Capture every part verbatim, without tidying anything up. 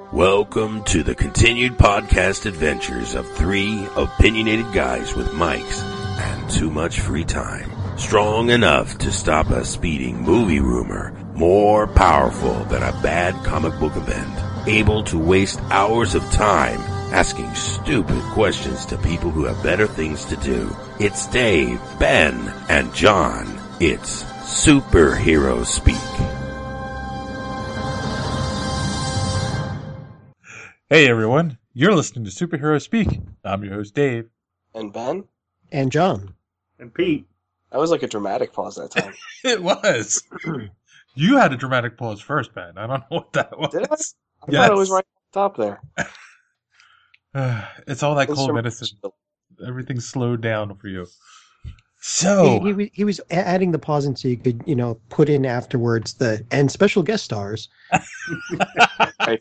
Welcome to the continued podcast adventures of three opinionated guys with mics and too much free time. Strong enough to stop a speeding movie rumor, more powerful than a bad comic book event, able to waste hours of time asking stupid questions to people who have better things to do. It's Dave, Ben, and John. It's Superhero Speak. Hey everyone, you're listening to Superhero Speak. I'm your host Dave. And Ben. And John. And Pete. That was like a dramatic pause that time. It was. You had a dramatic pause first, Ben. I don't know what that was. Did I? I Yes. thought it was right on top there. It's all that cold medicine. Everything's slowed down for you. So he, he, he was adding the pause in so you could, you know, put in afterwards the and special guest stars. Right.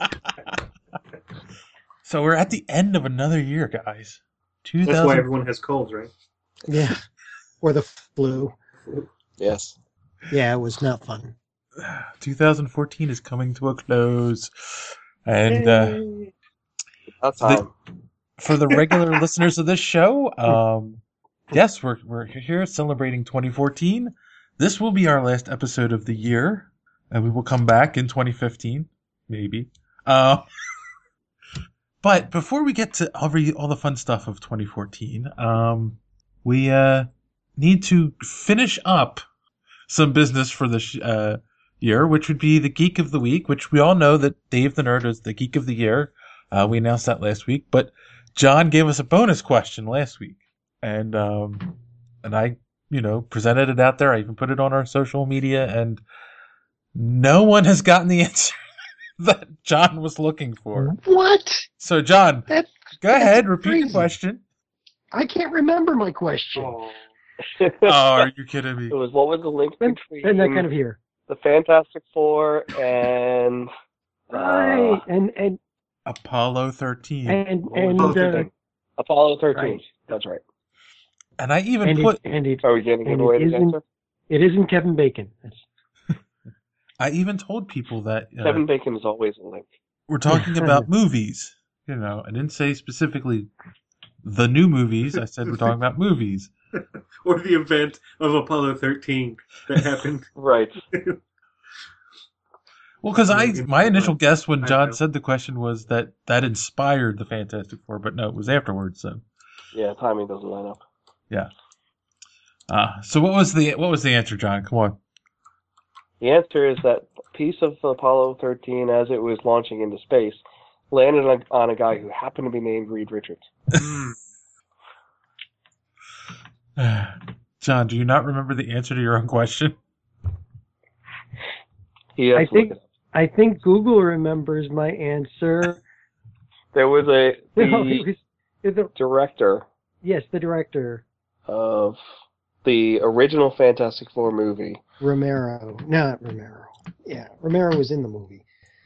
So we're at the end of another year, guys. two thousand That's why everyone has colds, right? Yeah. Or the flu. Yes. Yeah, it was not fun. twenty fourteen is coming to a close. And uh, About time. for the regular listeners of this show, um, yes, we're we're here celebrating twenty fourteen. This will be our last episode of the year, and we will come back in twenty fifteen, maybe. Uh, but before we get to all, re- all the fun stuff of twenty fourteen, um, we uh, need to finish up some business for this uh, year, which would be the Geek of the Week, which we all know that Dave the Nerd is the Geek of the Year. Uh, we announced that last week, but John gave us a bonus question last week, and um, and I, you know, presented it out there. I even put it on our social media, and no one has gotten the answer that John was looking for. What? So, John, That, go that's ahead, repeat crazy. the question. I can't remember my question. Oh. Oh, are you kidding me? It was, what was the link Been, between been that kind of here. the Fantastic Four and... Right. Uh, And and Apollo thirteen. and What was and both of uh, them? Apollo thirteen. Right. That's right. And I even and put it, and it Are we getting And give away it the isn't- answer? it isn't Kevin Bacon. That's, I even told people that uh, Kevin Bacon is always a link. we're talking about movies. You know, I didn't say specifically the new movies. I said we're talking about movies. Or the event of Apollo thirteen that happened. Right. Well, because I my initial guess when I John know. said the question was that that inspired the Fantastic Four, but no, it was afterwards. So, Yeah, timing doesn't line up. yeah. Uh, so what was the what was the answer, John? Come on. The answer is that piece of Apollo thirteen, as it was launching into space, landed on, on a guy who happened to be named Reed Richards. John, do you not remember the answer to your own question? He has I to think- look it up. I think Google remembers my answer. There was a No, the it was, it was the, director yes, the director, of the original Fantastic Four movie. Romero. Not Romero. Yeah, Romero was in the movie.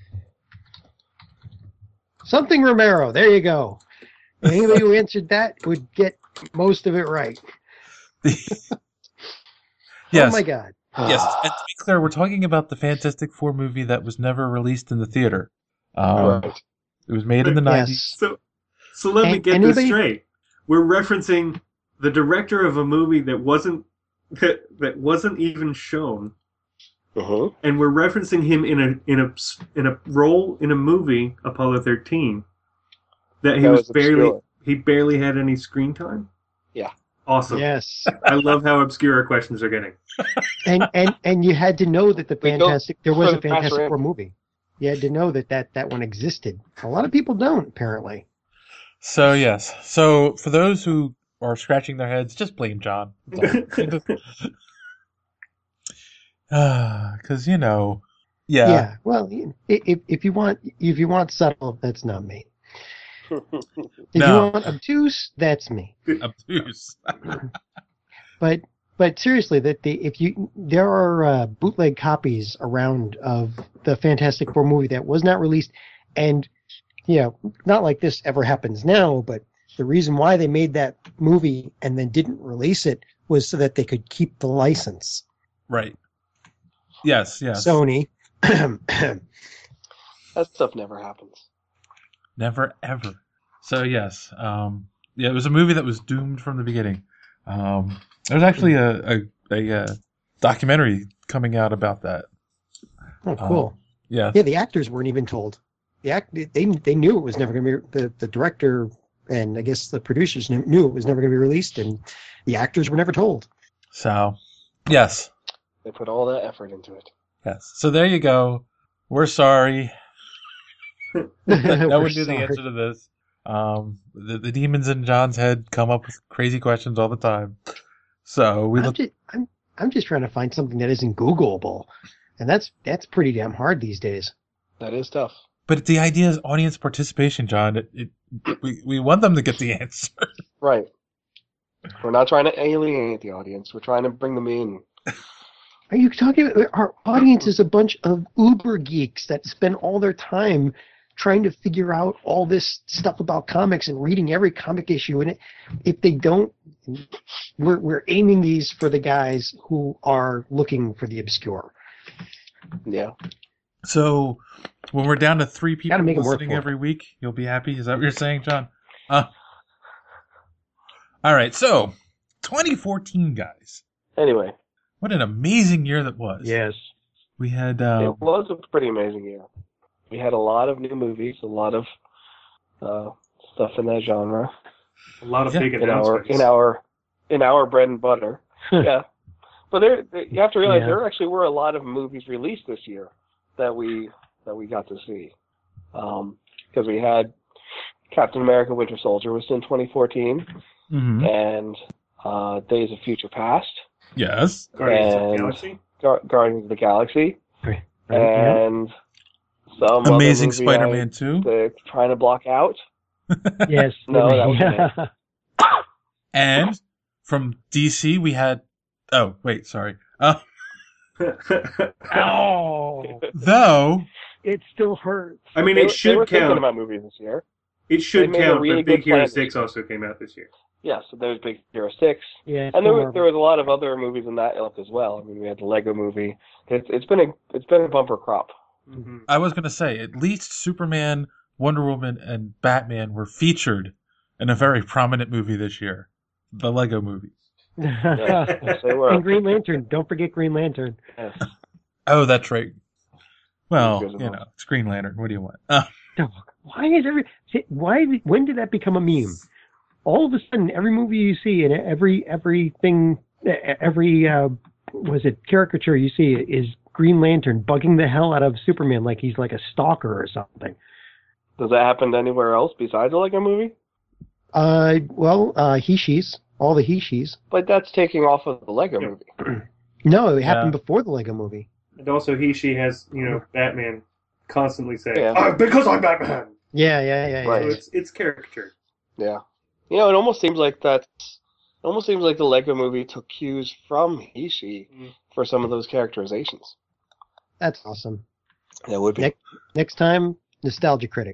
Something Romero. There you go. Anybody who answered that would get most of it right. Yes. Oh my God. Yes, and to be clear, we're talking about the Fantastic Four movie that was never released in the theater. Um, Right. It was made in the Yes. nineties. So, so let me And get anybody- this straight. We're referencing the director of a movie that wasn't that, that wasn't even shown, Uh-huh. and we're referencing him in a in a in a role in a movie, Apollo thirteen, that he That was was barely obscure. he barely had any screen time. Yeah. Awesome. Yes. I love how obscure our questions are getting. and and and you had to know that the We don't- Fantastic there was a Pass Fantastic around. Four movie. You had to know that, that that one existed. A lot of people don't, apparently. So yes. So for those who are scratching their heads, just blame John. Because you know, yeah. Yeah. Well, i- if if you want if you want subtle, that's not me. If No. you want obtuse, that's me. Obtuse. But but seriously, that the if you there are uh, bootleg copies around of the Fantastic Four movie that was not released, and you know, not like this ever happens now, but the reason why they made that movie and then didn't release it was so that they could keep the license. Right. Yes. Yes. Sony. That stuff never happens. Never ever. So yes, um, yeah, it was a movie that was doomed from the beginning. Um, there's actually a, a, a, a documentary coming out about that. Oh, cool. Um, yeah. Yeah, the actors weren't even told. The act they they knew it was never going to be the the director and I guess the producers knew, knew it was never going to be released, and the actors were never told. So, yes, They put all that effort into it. yes. So there you go. We're sorry. no We're one knew the sorry. answer to this. Um, the, the demons in John's head come up with crazy questions all the time. So we I'm look. just I'm I'm just trying to find something that isn't Googleable, and that's that's pretty damn hard these days. That is tough. But the idea is audience participation, John. It, it, we we want them to get the answer. Right. We're not trying to alienate the audience. We're trying to bring them in. Are you talking about our audience is a bunch of uber geeks that spend all their time trying to figure out all this stuff about comics and reading every comic issue, and it, if they don't, we're we're aiming these for the guys who are looking for the obscure. Yeah. So when we're down to three people Gotta make 'em work listening for it. every week, you'll be happy. Is that what you're saying, John? Uh, all right. So twenty fourteen, guys. Anyway, What an amazing year that was. Yes. We had. Um, it was a pretty amazing year. We had a lot of new movies, a lot of uh, stuff in that genre. A lot of Yeah. big In our announcements. in our in our bread and butter. Yeah. But there, there- you have to realize Yeah. there actually were a lot of movies released this year that we that we got to see, because we had Captain America: Winter Soldier was in twenty fourteen, mhm. and uh, Days of Future Past, Yes. Guardians of and- the Galaxy. Gar- Guardians of the Galaxy, Right. Yeah. and some other Amazing movie Spider-Man I- two. They're trying to block out. Yes. No, that was yeah. And from D C, we had. Oh, wait, sorry. Uh, Ow! though, It still hurts. I mean, They, it they were should thinking count. about movies this year. It should they made a count, really but Big good plan Hero this six year. also came out this year. Yeah, so there was Big Hero six. Yeah. And there was, there was a lot of other movies in that ilk as well. I mean, we had the Lego movie. It's, it's been a it's been a bumper crop. Mm-hmm. I was going to say, at least Superman, Wonder Woman, and Batman were featured in a very prominent movie this year. The Lego movie. Yes, they were. And Green Lantern. Don't forget Green Lantern. Yes. Oh, that's right. Well, Because of you those. know, it's Green Lantern. What do you want? Uh, Why is every see, why when did that become a meme? All of a sudden, every movie you see and every everything, every uh, was it caricature you see is Green Lantern bugging the hell out of Superman like he's like a stalker or something. Does that happen anywhere else besides the Lego movie? Uh, well, uh, he she's all the he she's. But that's taking off of the Lego Yeah. movie. No, it Yeah. happened before the Lego movie. And also, he, she has, you know, Batman constantly saying, Yeah. "Ah, because I'm Batman." Yeah, yeah, yeah, yeah. Right. So yeah. it's it's caricature. Yeah. You know, it almost seems like that. It almost seems like the Lego movie took cues from He-She Mm. for some of those characterizations. That's awesome. That would be. Nick? Next time, Nostalgia Critic.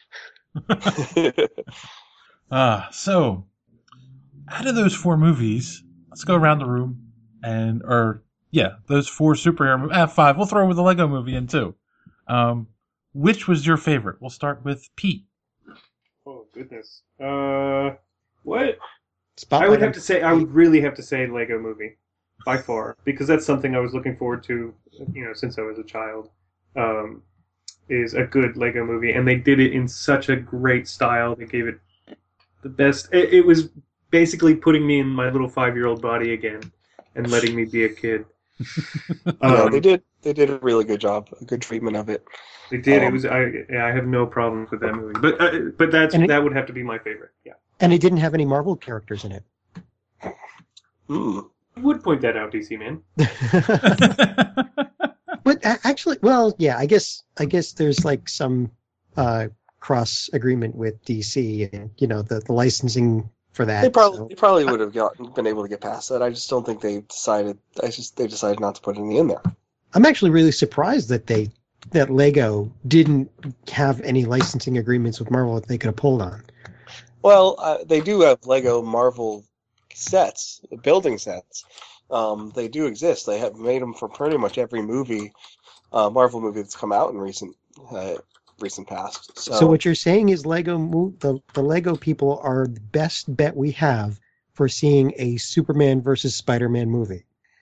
Ah, so out of those four movies, let's go around the room and, or yeah, those four superhero movies. Ah, five. We'll throw with the Lego movie in too. Um, which was your favorite? We'll start with Pete. Oh goodness. Uh, what? Spotlight. I would have to say, I would really have to say Lego Movie, by far, because that's something I was looking forward to, you know, since I was a child. Um, is a good Lego Movie, and they did it in such a great style. They gave it the best. It, it was basically putting me in my little five-year-old body again and letting me be a kid. yeah, Um, they did. They did a really good job, a good treatment of it. They did. It Um, was. I. Yeah, I have no problems with that movie, but uh, but that's And it- that would have to be my favorite. Yeah, And it didn't have any Marvel characters in it. Hmm. I would point that out, D C man. But a- actually, well, yeah, I guess I guess there's like some uh, cross agreement with D C and you know the, the licensing for that. They probably so- they probably would have gotten, been able to get past that. I just don't think they decided. I just they decided not to put any in there. I'm actually really surprised that they that Lego didn't have any licensing agreements with Marvel that they could have pulled on. Well, uh, they do have Lego Marvel sets, building sets. Um, they do exist. They have made them for pretty much every movie, uh, Marvel movie that's come out in recent uh, recent past. So, So what you're saying is Lego mo- the the Lego people are the best bet we have for seeing a Superman versus Spider-Man movie.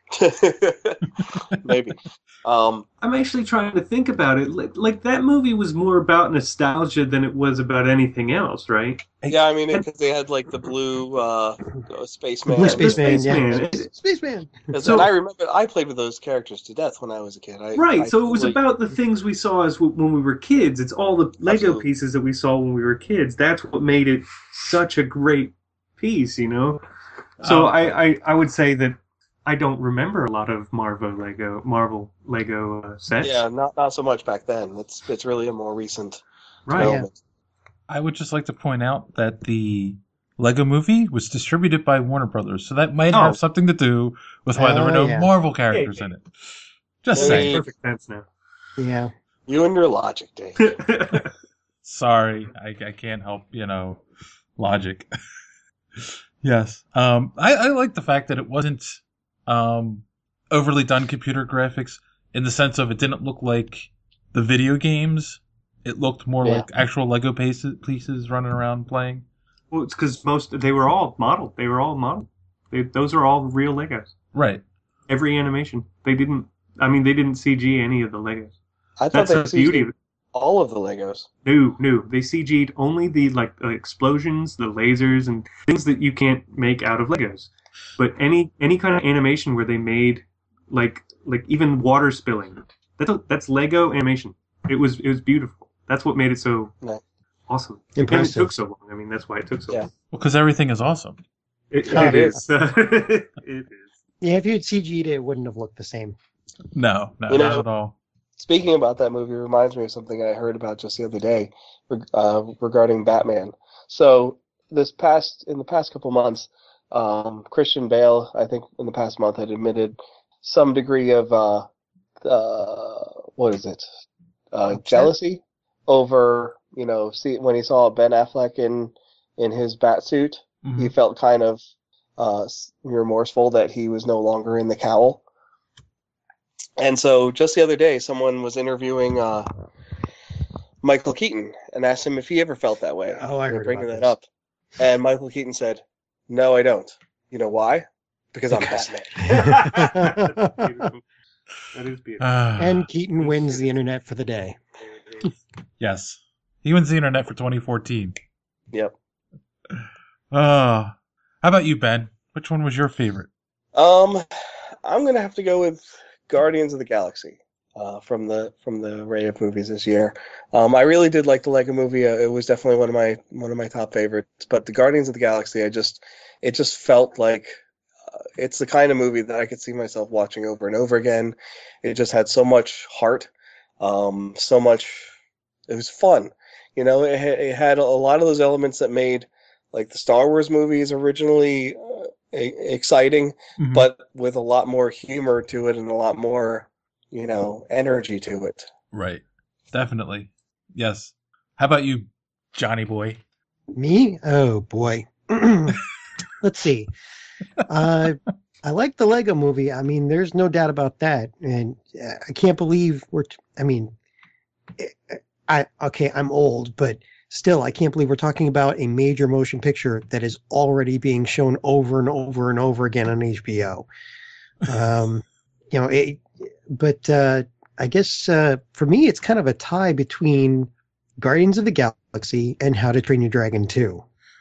maybe. Um, I'm actually trying to think about it. Like, like that movie was more about nostalgia than it was about anything else, right? yeah, I mean, because they had like the blue uh, spaceman. Blue Yeah, the Spaceman, Spaceman. yeah. Spaceman. Because- So- and I remember I played with those characters to death when I was a kid. I, Right, I so it was totally- about the things we saw as w- when we were kids. It's all the Lego Absolutely. pieces that we saw when we were kids. That's what made it such a great piece, you know. So Oh. I, I, I would say that I don't remember a lot of Marvel Lego Marvel Lego uh, sets. Yeah, not not so much back then. It's it's really a more recent Right. development. I would just like to point out that the Lego Movie was distributed by Warner Brothers, so that might Oh. have something to do with why there were Oh, no yeah. Marvel characters in it. Just Yeah, saying. yeah, Perfect sense now. Yeah. You and your logic, Dave. Sorry, I, I can't help, you know, logic. Yes. Um, I, I like the fact that it wasn't um, overly done computer graphics in the sense of it didn't look like the video games. It looked more Yeah. like actual Lego pieces, pieces running around playing. Well, it's because most they were all modeled. They were all modeled. They, those are all real Legos. Right. Every animation. They didn't. I mean, they didn't C G any of the Legos. I thought That's they the beauty of C G'd it. all of the Legos. No, no. They C G'd only the like uh, explosions, the lasers, and things that you can't make out of Legos. But any any kind of animation where they made like like even water spilling, that's that's Lego animation. It was it was beautiful. That's what made it so Nice. awesome. Impressive. And it took so long. I mean, that's why it took so Yeah. long. Well, because everything is awesome. It, Yeah, it it is. It is. Yeah, if you had C G'd it, it wouldn't have looked the same. No, no, You not know- at all. Speaking about that movie reminds me of something I heard about just the other day reg- uh, regarding Batman. So this past in the past couple months, um, Christian Bale, I think in the past month, had admitted some degree of uh, uh, what is it, uh, Upset? jealousy over you know see when he saw Ben Affleck in in his bat suit, Mhm. he felt kind of uh, s- remorseful that he was no longer in the cowl. And so just the other day, someone was interviewing uh, Michael Keaton and asked him if he ever felt that way. Oh, I They were heard bringing about that this. up. And Michael Keaton said, "No, I don't. You know why? Because I'm Because- Batman." That's beautiful. That is beautiful. Ah, And Keaton wins the internet for the day. yes. He wins the internet for twenty fourteen. Yep. Uh, how about you, Ben? Which one was your favorite? Um, I'm gonna have to go with Guardians of the Galaxy uh, from the from the array of movies this year. Um, I really did like the Lego Movie. Uh, it was definitely one of my one of my top favorites. But the Guardians of the Galaxy, I just it just felt like uh, it's the kind of movie that I could see myself watching over and over again. It just had so much heart, um, so much. It was fun, you know. It, ha- it had a lot of those elements that made like the Star Wars movies originally uh, e- exciting, Mhm. but with a lot more humor to it and a lot more, you know, energy to it. Right. Definitely. Yes. How about you, Johnny boy? Me? Oh boy. Let's see. Uh, I like the Lego Movie. I mean, there's no doubt about that, and uh, I can't believe we're. T- I mean, I okay. I'm old, but still, I can't believe we're talking about a major motion picture that is already being shown over and over and over again on H B O. Um, you know, it, but uh, I guess uh, for me, it's kind of a tie between Guardians of the Galaxy and How to Train Your Dragon two.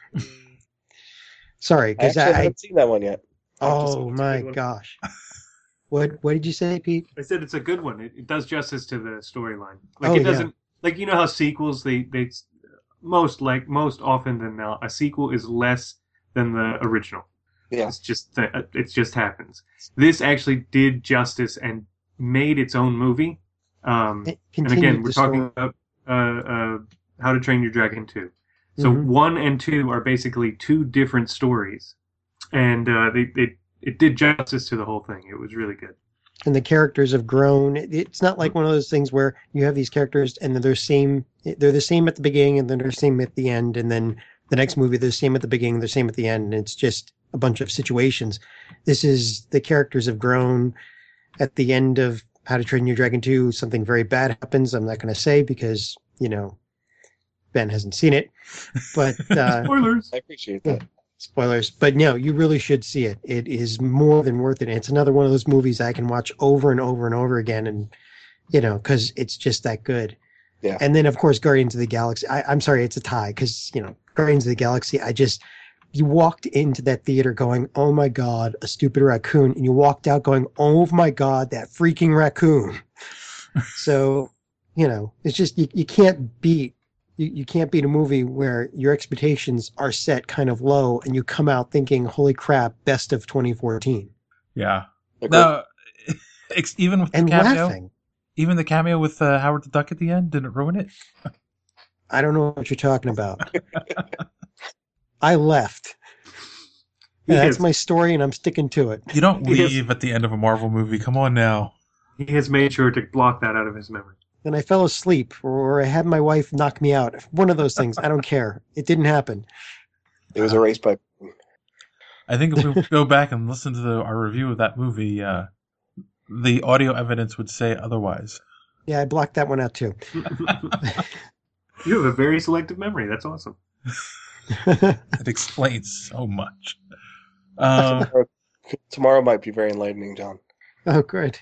Sorry, I because actually I, haven't seen that one yet. I have to say oh it's a my good one. gosh, what what did you say, Pete? I said it's a good one. It, it does justice to the storyline. Like Oh, it yeah. doesn't like you know how sequels they they most like most often than not a sequel is less than the original. Yeah. It's just that it just happens. This actually did justice and made its own movie. Um, It and continued again, we're the story. talking about uh, uh, How to Train Your Dragon two. So Mhm. one and two are basically two different stories, and uh, they, they it did justice to the whole thing. It was really good. and the characters have grown. It- It's not like one of those things where you have these characters and they're same. They're the same at the beginning and then they're the same at the end, and then the next movie they're the same at the beginning, they're the same at the end. And it's just a bunch of situations. This is the characters have grown. At the end of How to Train Your Dragon two, something very bad happens. I'm not going to say because you know, Ben hasn't seen it, but uh, Spoilers. I appreciate that. spoilers. But no, you really should see it. It is more than worth it. It's another one of those movies I can watch over and over and over again, and you know, because it's just that good. Yeah. And then of course Guardians of the Galaxy. I, I'm sorry, it's a tie because you know Guardians of the Galaxy. I just you walked into that theater going, "Oh my God, a stupid raccoon," and you walked out going, "Oh my God, that freaking raccoon." So, you know, it's just you, you can't beat you, you can't beat a movie where your expectations are set kind of low and you come out thinking, "Holy crap, best of twenty fourteen." Yeah. Agreed. No, ex- even with the And cameo, laughing. even the cameo with uh, Howard the Duck at the end, didn't it ruin it? I don't know what you're talking about. I left. And that's Yes. my story, and I'm sticking to it. You don't Yes. leave at the end of a Marvel movie. Come on now. He has made sure to block that out of his memory. Then I fell asleep, or I had my wife knock me out. One of those things. I don't care. It didn't happen. It was erased by. I think if we go back and listen to the, our review of that movie, uh, the audio evidence would say otherwise. Yeah, I blocked that one out too. You have a very selective memory. That's awesome. It explains so much. Um, Tomorrow might be very enlightening, John. Oh, good.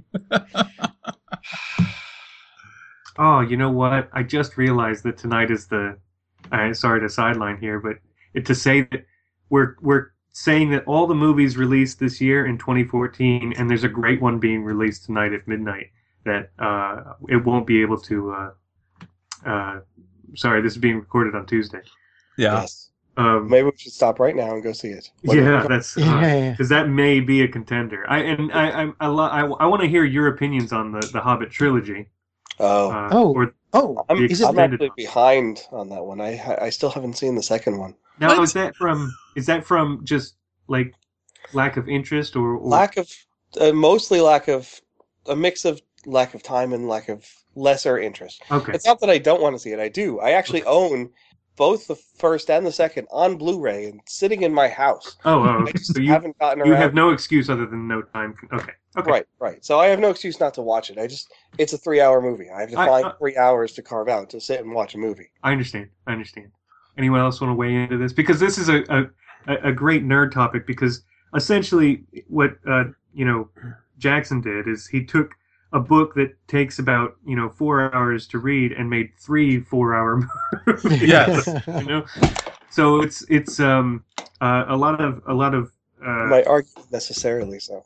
Oh, you know what? I just realized that tonight is the. Uh, sorry to sideline here, but it, to say that we're we're saying that all the movies released this year in twenty fourteen, and there's a great one being released tonight at midnight that uh, it won't be able to. Uh, uh, sorry, this is being recorded on Tuesday. yeah. Yes. Um, Maybe we should stop right now and go see it. What- yeah, that's Yeah, yeah. because that may be a contender. I and I I I, lo- I, I want to hear your opinions on the the Hobbit trilogy. Oh, Uh, Oh. or Oh, I'm, the is it? I'm extended actually one. behind on that one. I I still haven't seen the second one. Now What? is that from is that from just like lack of interest or, or Lack of, uh, mostly lack of, a mix of lack of time and lack of lesser interest. okay? It's not that I don't want to see it. I do. I actually own both the first and the second on Blu-ray and sitting in my house. Oh, oh I okay. just So you haven't gotten you around. have no excuse other than no time. Okay, okay. Right, right. So I have no excuse not to watch it. I just, it's a three-hour movie. I have to I- find I- three hours to carve out to sit and watch a movie. I understand. I understand. Anyone else want to weigh into this? Because this is a a, a great nerd topic. Because essentially, what uh, you know Jackson did is he took a book that takes about you know four hours to read and made three four-hour movies. Yes. You know, so it's it's um uh, a lot of a lot of uh, Might argue necessarily so.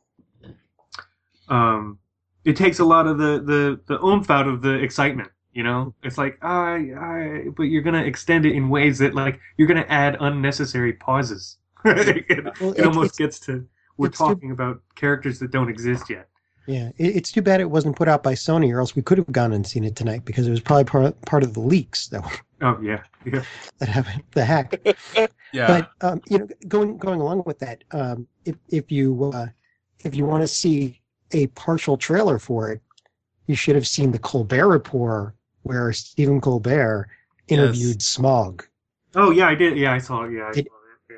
um it takes a lot of the the the oomph out of the excitement. You know, it's like I I but you're gonna extend it in ways that like you're gonna add unnecessary pauses. it Well, it it's- almost it's- gets to we're it's too- talking about characters that don't exist yet. Yeah, it, it's too bad it wasn't put out by Sony, or else we could have gone and seen it tonight because it was probably part part of the leaks that were, Oh yeah, yeah. that happened, the hack. Yeah. But um, you know, going going along with that, um, if if you uh, if you want to see a partial trailer for it, you should have seen the Colbert Report, where Stephen Colbert interviewed Smog. Oh yeah, I did. Yeah, I saw it. Yeah, I It- saw that.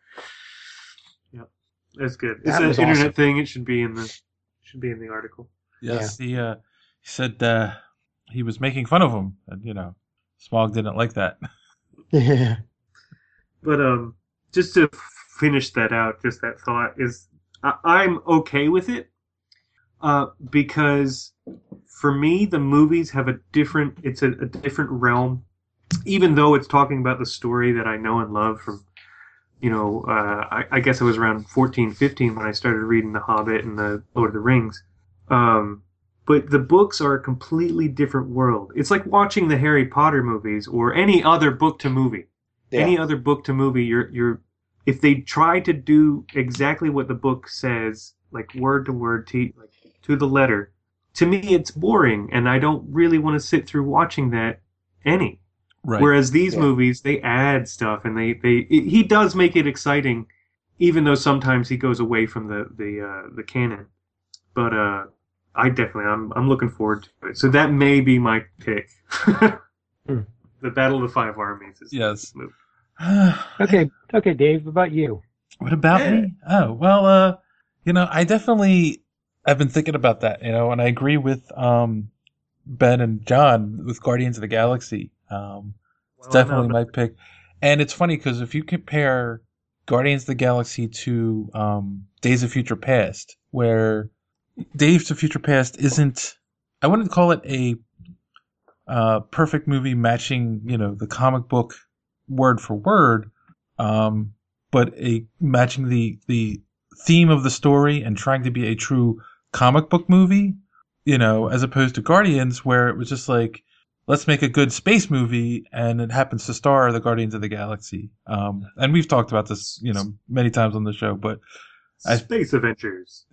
Yeah, yeah, that's good. It's That an was internet awesome. thing. It should be in the should be in the article. yes. He, uh, he said uh, he was making fun of him. And, you know, Smog didn't like that. Yeah. But um, just to finish that out, just that thought is, I- I'm okay with it, uh, because for me the movies have a different. It's a, a different realm, even though it's talking about the story that I know and love from. You know, uh, I, I guess I was around fourteen, fifteen when I started reading The Hobbit and The Lord of the Rings. Um, but the books are a completely different world. It's like watching the Harry Potter movies or any other book to movie. Yeah. Any other book to movie, you're you're if they try to do exactly what the book says, like word to word, to like to the letter, to me it's boring, and I don't really want to sit through watching that any. Right. Whereas these Yeah. movies, they add stuff, and they they it, he does make it exciting, even though sometimes he goes away from the the uh, the canon. But uh, I definitely I'm I'm looking forward to it. So that may be my pick. Hmm. The Battle of the Five Armies is Yes. the movie. Okay, okay, Dave. What about you? What about Yeah. me? Oh, well, uh, you know, I definitely, I've been thinking about that, you know, and I agree with, um, Ben and John with Guardians of the Galaxy. Um, it's Well, definitely no, my pick. And it's funny because if you compare Guardians of the Galaxy to um, Days of Future Past, where Days of Future Past isn't, I wouldn't call it a uh, perfect movie matching, you know, the comic book word for word, um, but a matching the the theme of the story and trying to be a true comic book movie, you know, as opposed to Guardians, where it was just like, let's make a good space movie, and it happens to star the Guardians of the Galaxy. Um, and we've talked about this, you know, many times on the show, but I, Space Adventures.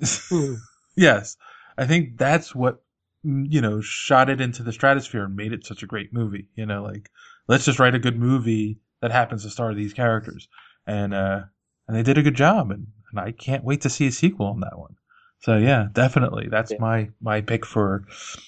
yes, I think that's what, you know, shot it into the stratosphere and made it such a great movie. You know, like, let's just write a good movie that happens to star these characters, and uh, and they did a good job, and, and I can't wait to see a sequel on that one. So yeah, definitely, that's Yeah. my my pick for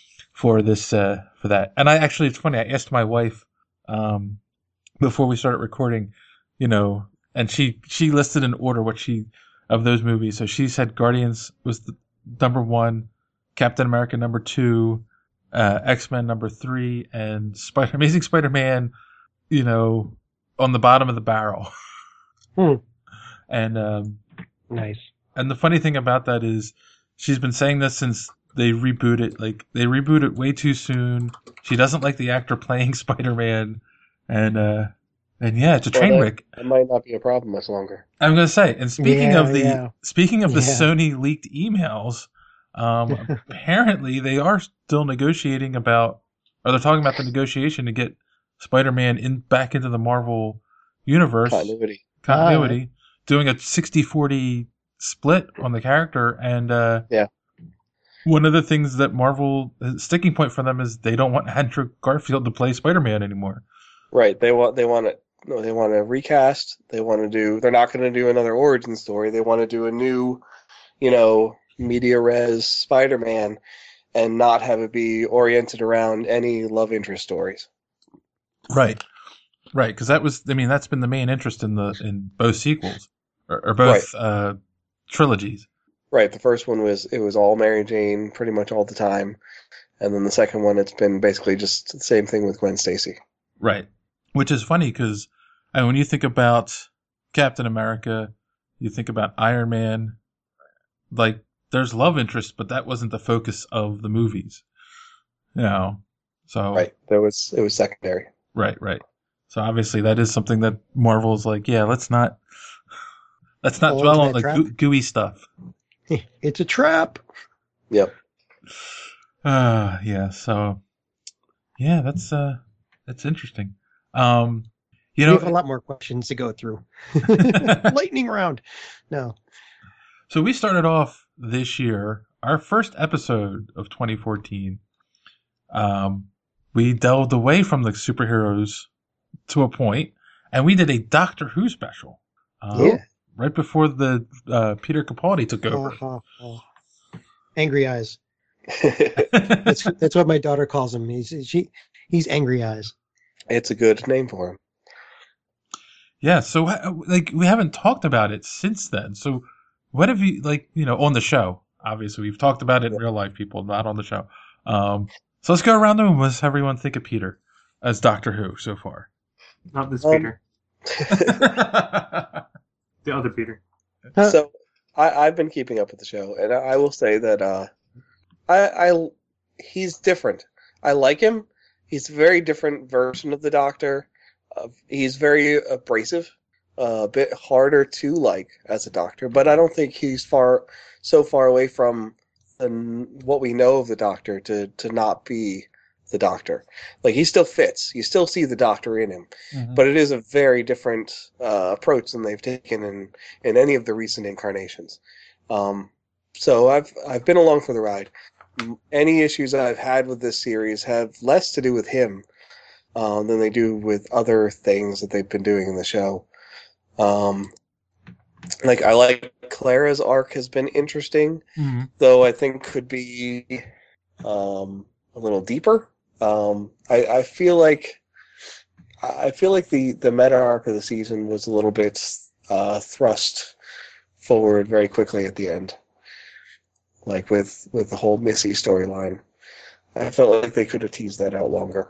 for this uh, for that. And I actually, it's funny, I asked my wife um, before we started recording, you know, and she she listed in order what she of those movies. So she said Guardians was the number one, Captain America number two, uh, X-Men number three, and Spider Amazing Spider-Man, you know, on the bottom of the barrel. Hmm. And um, Nice. and the funny thing about that is she's been saying this since they rebooted. Like, they rebooted way too soon. She doesn't like the actor playing Spider-Man, and uh, and yeah, it's a Well, train that- wreck. That might not be a problem much longer. I'm gonna say, and speaking Yeah, of the yeah. speaking of the Yeah. Sony leaked emails, um, apparently they are still negotiating about, or they're talking about the negotiation to get Spider-Man in back into the Marvel universe Continuity. continuity, doing a sixty forty split on the character, and uh, Yeah. one of the things that Marvel sticking point for them is they don't want Andrew Garfield to play Spider-Man anymore. Right. They want they want to no, they want to recast. They want to do they're not going to do another origin story. They want to do a new, you know, media res Spider-Man and not have it be oriented around any love interest stories. Right, right, because that was, I mean, that's been the main interest in the in both sequels or, or both uh, trilogies. Right. The first one was it was all Mary Jane pretty much all the time. And then the second one it's been basically just the same thing with Gwen Stacy. Right. Which is funny because I mean, when you think about Captain America, you think about Iron Man, like, there's love interest, but that wasn't the focus of the movies. You know, so Right. There was it was secondary. right, right. So obviously that is something that Marvel is like, yeah, let's not let's not Fall dwell into on that the trap. goo- gooey stuff. It's a trap. Yep. Uh yeah, so yeah, that's uh that's interesting. Um you we know, have a lot more questions to go through. Lightning round. No. so we started off this year, our first episode of twenty fourteen. Um, we delved away from the superheroes to a point, and we did a Doctor Who special. Um, Yeah. Right before the uh, Peter Capaldi took over. Uh, uh, uh. Angry eyes. That's that's what my daughter calls him. He's she he's angry eyes. It's a good name for him. Yeah, so uh, like we haven't talked about it since then. So what have you, like, you know, on the show? Obviously, we've talked about it in real life, people, not on the show. Um, so let's go around the room. What does everyone think of Peter as Doctor Who so far? Not this Um, Peter. The other Peter. Huh. So I, I've been keeping up with the show, and I, I will say that uh, I, I he's different. I like him. He's a very different version of the Doctor. Uh, he's very abrasive, uh, a bit harder to like as a Doctor, but I don't think he's far so far away from the, what we know of the Doctor to to not be the Doctor. Like, he still fits. You still see the Doctor in him. Mhm. But it is a very different uh, approach than they've taken in, in any of the recent incarnations. Um, so I've I've been along for the ride. M- Any issues I've had with this series have less to do with him um, than they do with other things that they've been doing in the show. Um, like, I like Clara's arc has been interesting, Mhm. though I think could be um, a little deeper. Um, I, I feel like I feel like the, the meta arc of the season was a little bit uh, thrust forward very quickly at the end, like with with the whole Missy storyline. I felt like they could have teased that out longer.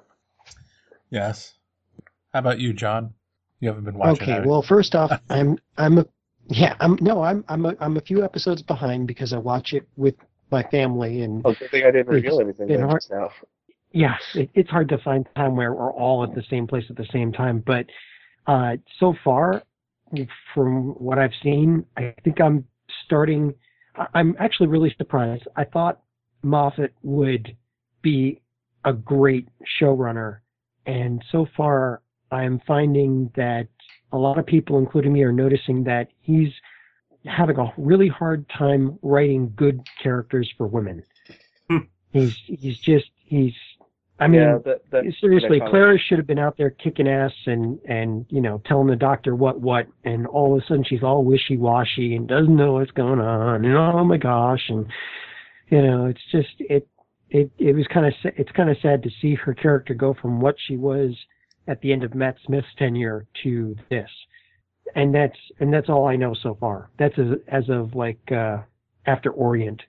Yes. How about you, John? You haven't been watching. Okay, have well, first off, I'm I'm a yeah I'm no I'm I'm a, I'm a few episodes behind because I watch it with my family and. Oh, good thing I didn't It's reveal anything been then hard- just now. Yeah, it, it's hard to find time where we're all at the same place at the same time. But uh, so far, from what I've seen, I think I'm starting. I- I'm actually really surprised. I thought Moffat would be a great showrunner, and so far, I'm finding that a lot of people, including me, are noticing that he's having a really hard time writing good characters for women. he's he's just he's. I mean, yeah, that, that, seriously, that Clara should have been out there kicking ass and, and, you know, telling the doctor what, what, and all of a sudden she's all wishy-washy and doesn't know what's going on, and oh my gosh, and, you know, it's just, it, it, it was kind of, it's kind of sad to see her character go from what she was at the end of Matt Smith's tenure to this. And that's, and that's all I know so far. That's as, as of like, uh, after Orient.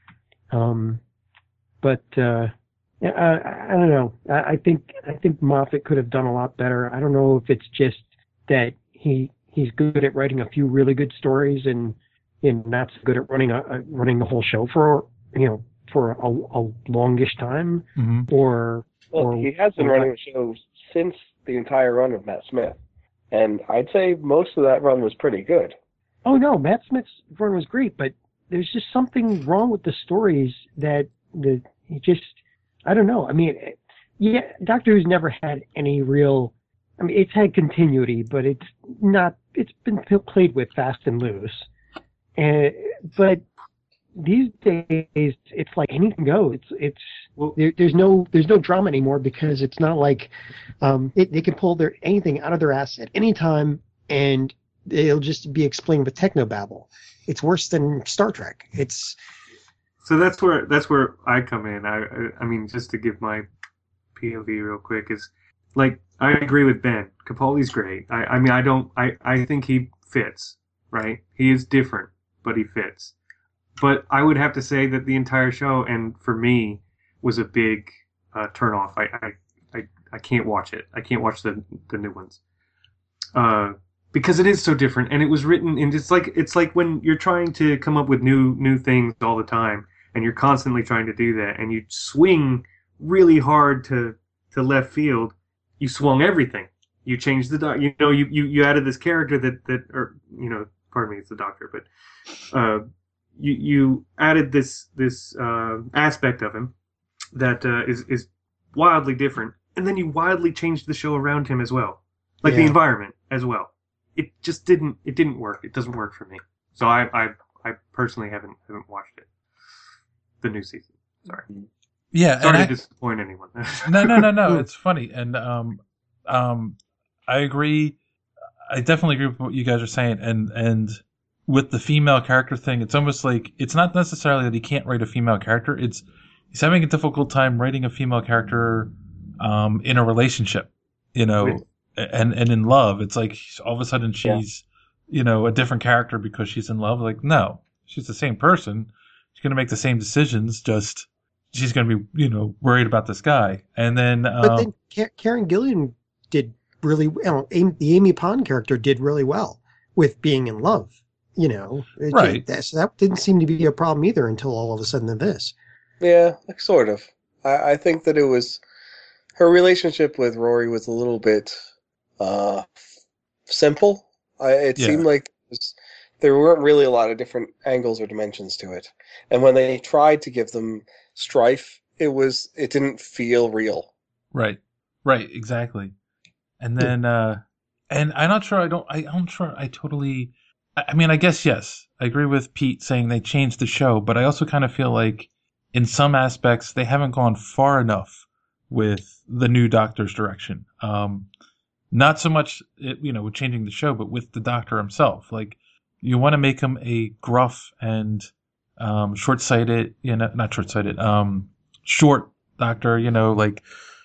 Um, but, uh, Yeah, I, I don't know. I, I think I think Moffat could have done a lot better. I don't know if it's just that he he's good at writing a few really good stories and and not so good at running a, a running the whole show for you know for a, a longish time, Mm-hmm. or Well, or he has been or running the show since the entire run of Matt Smith, and I'd say most of that run was pretty good. Oh no, Matt Smith's run was great, but there's just something wrong with the stories that that he just. I don't know. I mean, yeah, Doctor Who's never had any real. I mean, it's had continuity, but it's not. It's been played with fast and loose. And but these days, it's like anything goes. It's it's Well- there, there's no there's no drama anymore because it's not like um, it, they can pull their anything out of their ass at any time, and it'll just be explained with technobabble. It's worse than Star Trek. It's So that's where that's where I come in. I I, I mean, just to give my P O V real quick is like I agree with Ben. Capaldi's great. I I mean I don't I I think he fits, right? He is different, but he fits. But I would have to say that the entire show, and for me, was a big uh, turnoff. I, I I I can't watch it. I can't watch the the new ones. Uh. Because it is so different, and it was written, and it's like it's like when you're trying to come up with new new things all the time, and you're constantly trying to do that, and you swing really hard to to left field. You swung everything. You changed the doc. You know, you, you, you added this character that that or you know, pardon me, it's the doctor, but uh, you you added this this uh, aspect of him that uh, is is wildly different, and then you wildly changed the show around him as well, like the Yeah. environment as well. It just didn't. It didn't work. It doesn't work for me. So I, I, I personally haven't haven't watched it. The new season. Sorry. Yeah, Sorry and to I, disappoint anyone. no, no, no, no. It's funny, and um, um, I agree. I definitely agree with what you guys are saying, and and with the female character thing, it's almost like it's not necessarily that he can't write a female character. It's he's having a difficult time writing a female character, um, in a relationship, you know, With- and and in love. It's like all of a sudden she's, you know, a different character because she's in love. Like no, she's the same person. She's gonna make the same decisions. Just she's gonna be, you know, worried about this guy, and then. Um, But then Ka- Karen Gillian did really well. Amy, the Amy Pond character did really well with being in love. You know, It- Right. That, so that didn't seem to be a problem either until all of a sudden in this. Yeah, like sort of. I, I think that it was her relationship with Rory was a little bit uh, simple. I, it Yeah. seemed like it was, there weren't really a lot of different angles or dimensions to it, and when they tried to give them strife, it was it didn't feel real. Right, right, exactly. And then, uh, and I'm not sure. I don't. I, I'm sure. I totally. I, I mean, I guess yes. I agree with Pete saying they changed the show, but I also kind of feel like, in some aspects, they haven't gone far enough with the new Doctor's direction. Um, not so much, it, you know, with changing the show, but with the Doctor himself. Like, you want to make him a gruff and um, short-sighted, you know, not short-sighted, um, short Doctor. You know, like.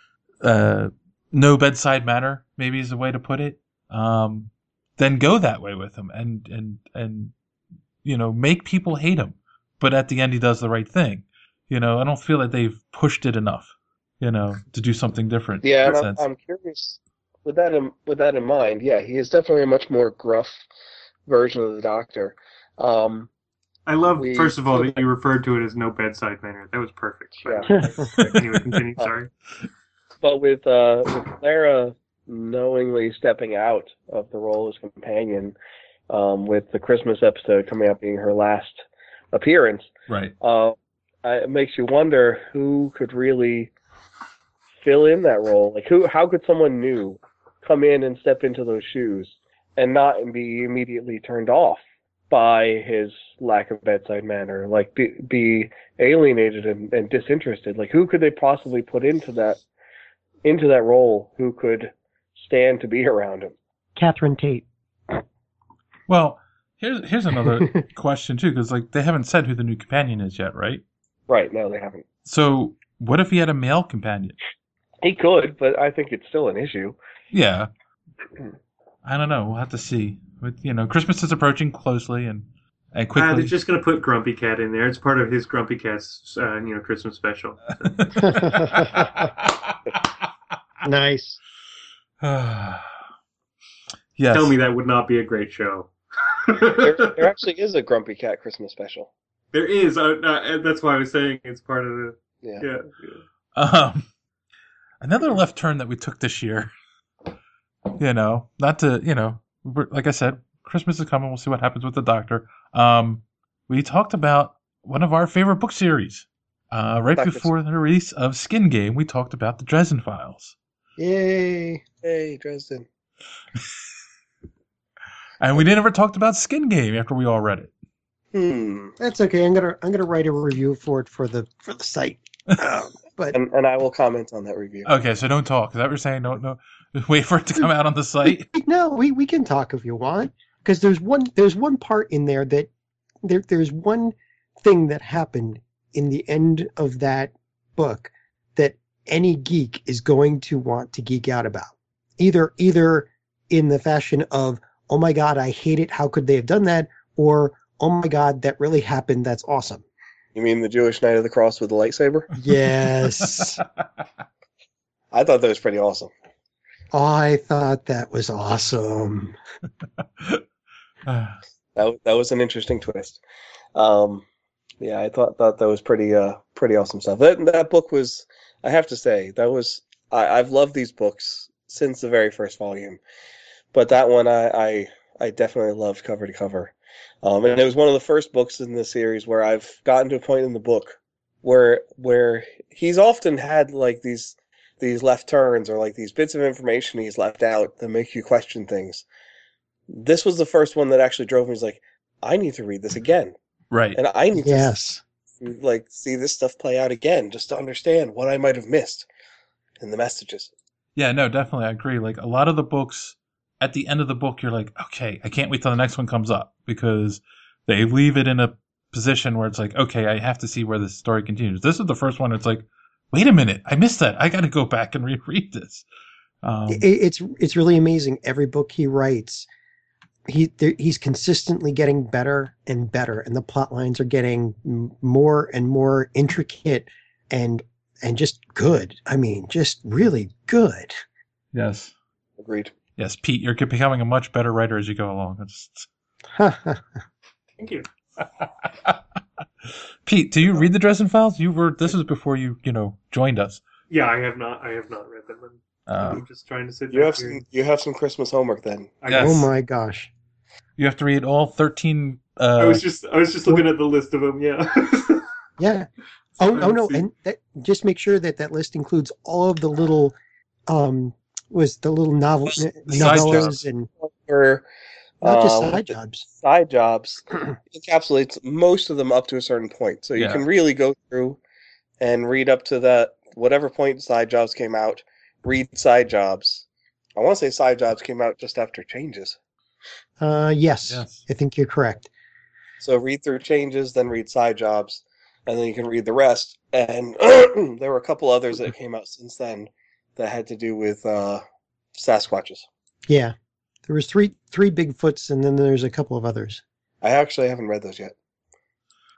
Uh, no bedside manner, maybe is the way to put it. Um, then go that way with him and, and, and, you know, make people hate him. But at the end, he does the right thing. You know, I don't feel that they've pushed it enough, you know, to do something different. Yeah, in and that I'm, sense. I'm curious with that in, with that in mind. Yeah, he is definitely a much more gruff version of the Doctor. Um, I love, we, first of all, that you referred to it as no bedside manner. That was perfect. by the Yeah. way. Anyway, continue. Sorry. But with uh, with Clara knowingly stepping out of the role as companion, um, with the Christmas episode coming up being her last appearance, Right. uh, it makes you wonder who could really fill in that role. Like, who? How could someone new come in and step into those shoes and not be immediately turned off by his lack of bedside manner? Like, be, be alienated and, and disinterested. Like, who could they possibly put into that into that role who could stand to be around him? Catherine Tate. Well, here's here's another question too, because like they haven't said who the new companion is yet, right? Right, no, they haven't. So what if he had a male companion? He could, but I think it's still an issue. Yeah. I don't know. We'll have to see. But, you know, Christmas is approaching closely and and Uh, quickly. they're just going to put Grumpy Cat in there. It's part of his Grumpy Cat's, uh, you know, Christmas special. Nice. Yes. Tell me that would not be a great show. There, there actually is a Grumpy Cat Christmas special. There is. Uh, uh, that's why I was saying it's part of the. Yeah. Yeah. yeah. Um, another left turn that we took this year. You know, not to, you know, we're- like I said, Christmas is coming. We'll see what happens with the Doctor. Um, we talked about one of our favorite book series. Uh, right Doctor before the release of Skin Game, we talked about the Dresden Files. Yay. Hey, Dresden. And we never talked about Skin Game after we all read it. Hmm. That's okay. I'm gonna I'm gonna write a review for it for the for the site. Um, but And, and I will comment on that review. Okay, so don't talk. Is that what you're saying? Don't, no, wait for it to come out on the site? no, we, we can talk if you want, because there's one there's one part in there that there there's one thing that happened in the end of that book that any geek is going to want to geek out about. Either either in the fashion of, oh my god, I hate it, how could they have done that? Or, oh my god, that really happened, that's awesome. You mean the Jewish Knight of the Cross with the lightsaber? Yes. I thought that was pretty awesome. I thought that was awesome. That that was an interesting twist. Um, yeah, I thought thought that was pretty uh pretty awesome stuff. That that book was, I have to say, that was I, I've loved these books since the very first volume, but that one I I, I definitely loved cover to cover. Um, and it was one of the first books in the series where I've gotten to a point in the book where where he's often had like these these left turns or like these bits of information he's left out that make you question things. This was the first one that actually drove me. He's like, I need to read this again, Right. and I need Yes. to like see this stuff play out again just to understand what I might have missed in the messages. Yeah, no, definitely. I agree. Like a lot of the books, at the end of the book, you're like, okay, I can't wait till the next one comes up because they leave it in a position where it's like, okay, I have to see where this story continues. This is the first one. It's like, wait a minute, I missed that. I got to go back and reread this. Um, It, it's it's really amazing. Every book he writes, he there, he's consistently getting better and better, and the plot lines are getting m- more and more intricate and and just good. I mean, just really good. yes. Agreed. Yes, Pete, you're becoming a much better writer as you go along. It's, Thank you. Pete, do you read the Dresden Files? You were. This was before you, you know, joined us. Yeah, I have not. I have not read them. I'm, Uh, I'm just trying to sit. You back have here. some you have some Christmas homework then. I, Yes. Oh my gosh. you have to read all thirteen. Uh, I was just. I was just looking at the list of them. Yeah. Yeah. Oh, Let's oh no, see. and that, just make sure that that list includes all of the little, um, was the little novel Side novellas jobs. and Or not just um, side jobs. side jobs encapsulates most of them up to a certain point. So you Yeah. can really go through and read up to that whatever point side jobs came out. Read side jobs. I want to say side jobs came out just after changes. Uh, yes, Yes. I think you're correct. So read through changes, then read side jobs, and then you can read the rest. And there were a couple others that came out since then that had to do with uh, Sasquatches. Yeah, there was three three Bigfoots, and then there's a couple of others. I actually haven't read those yet.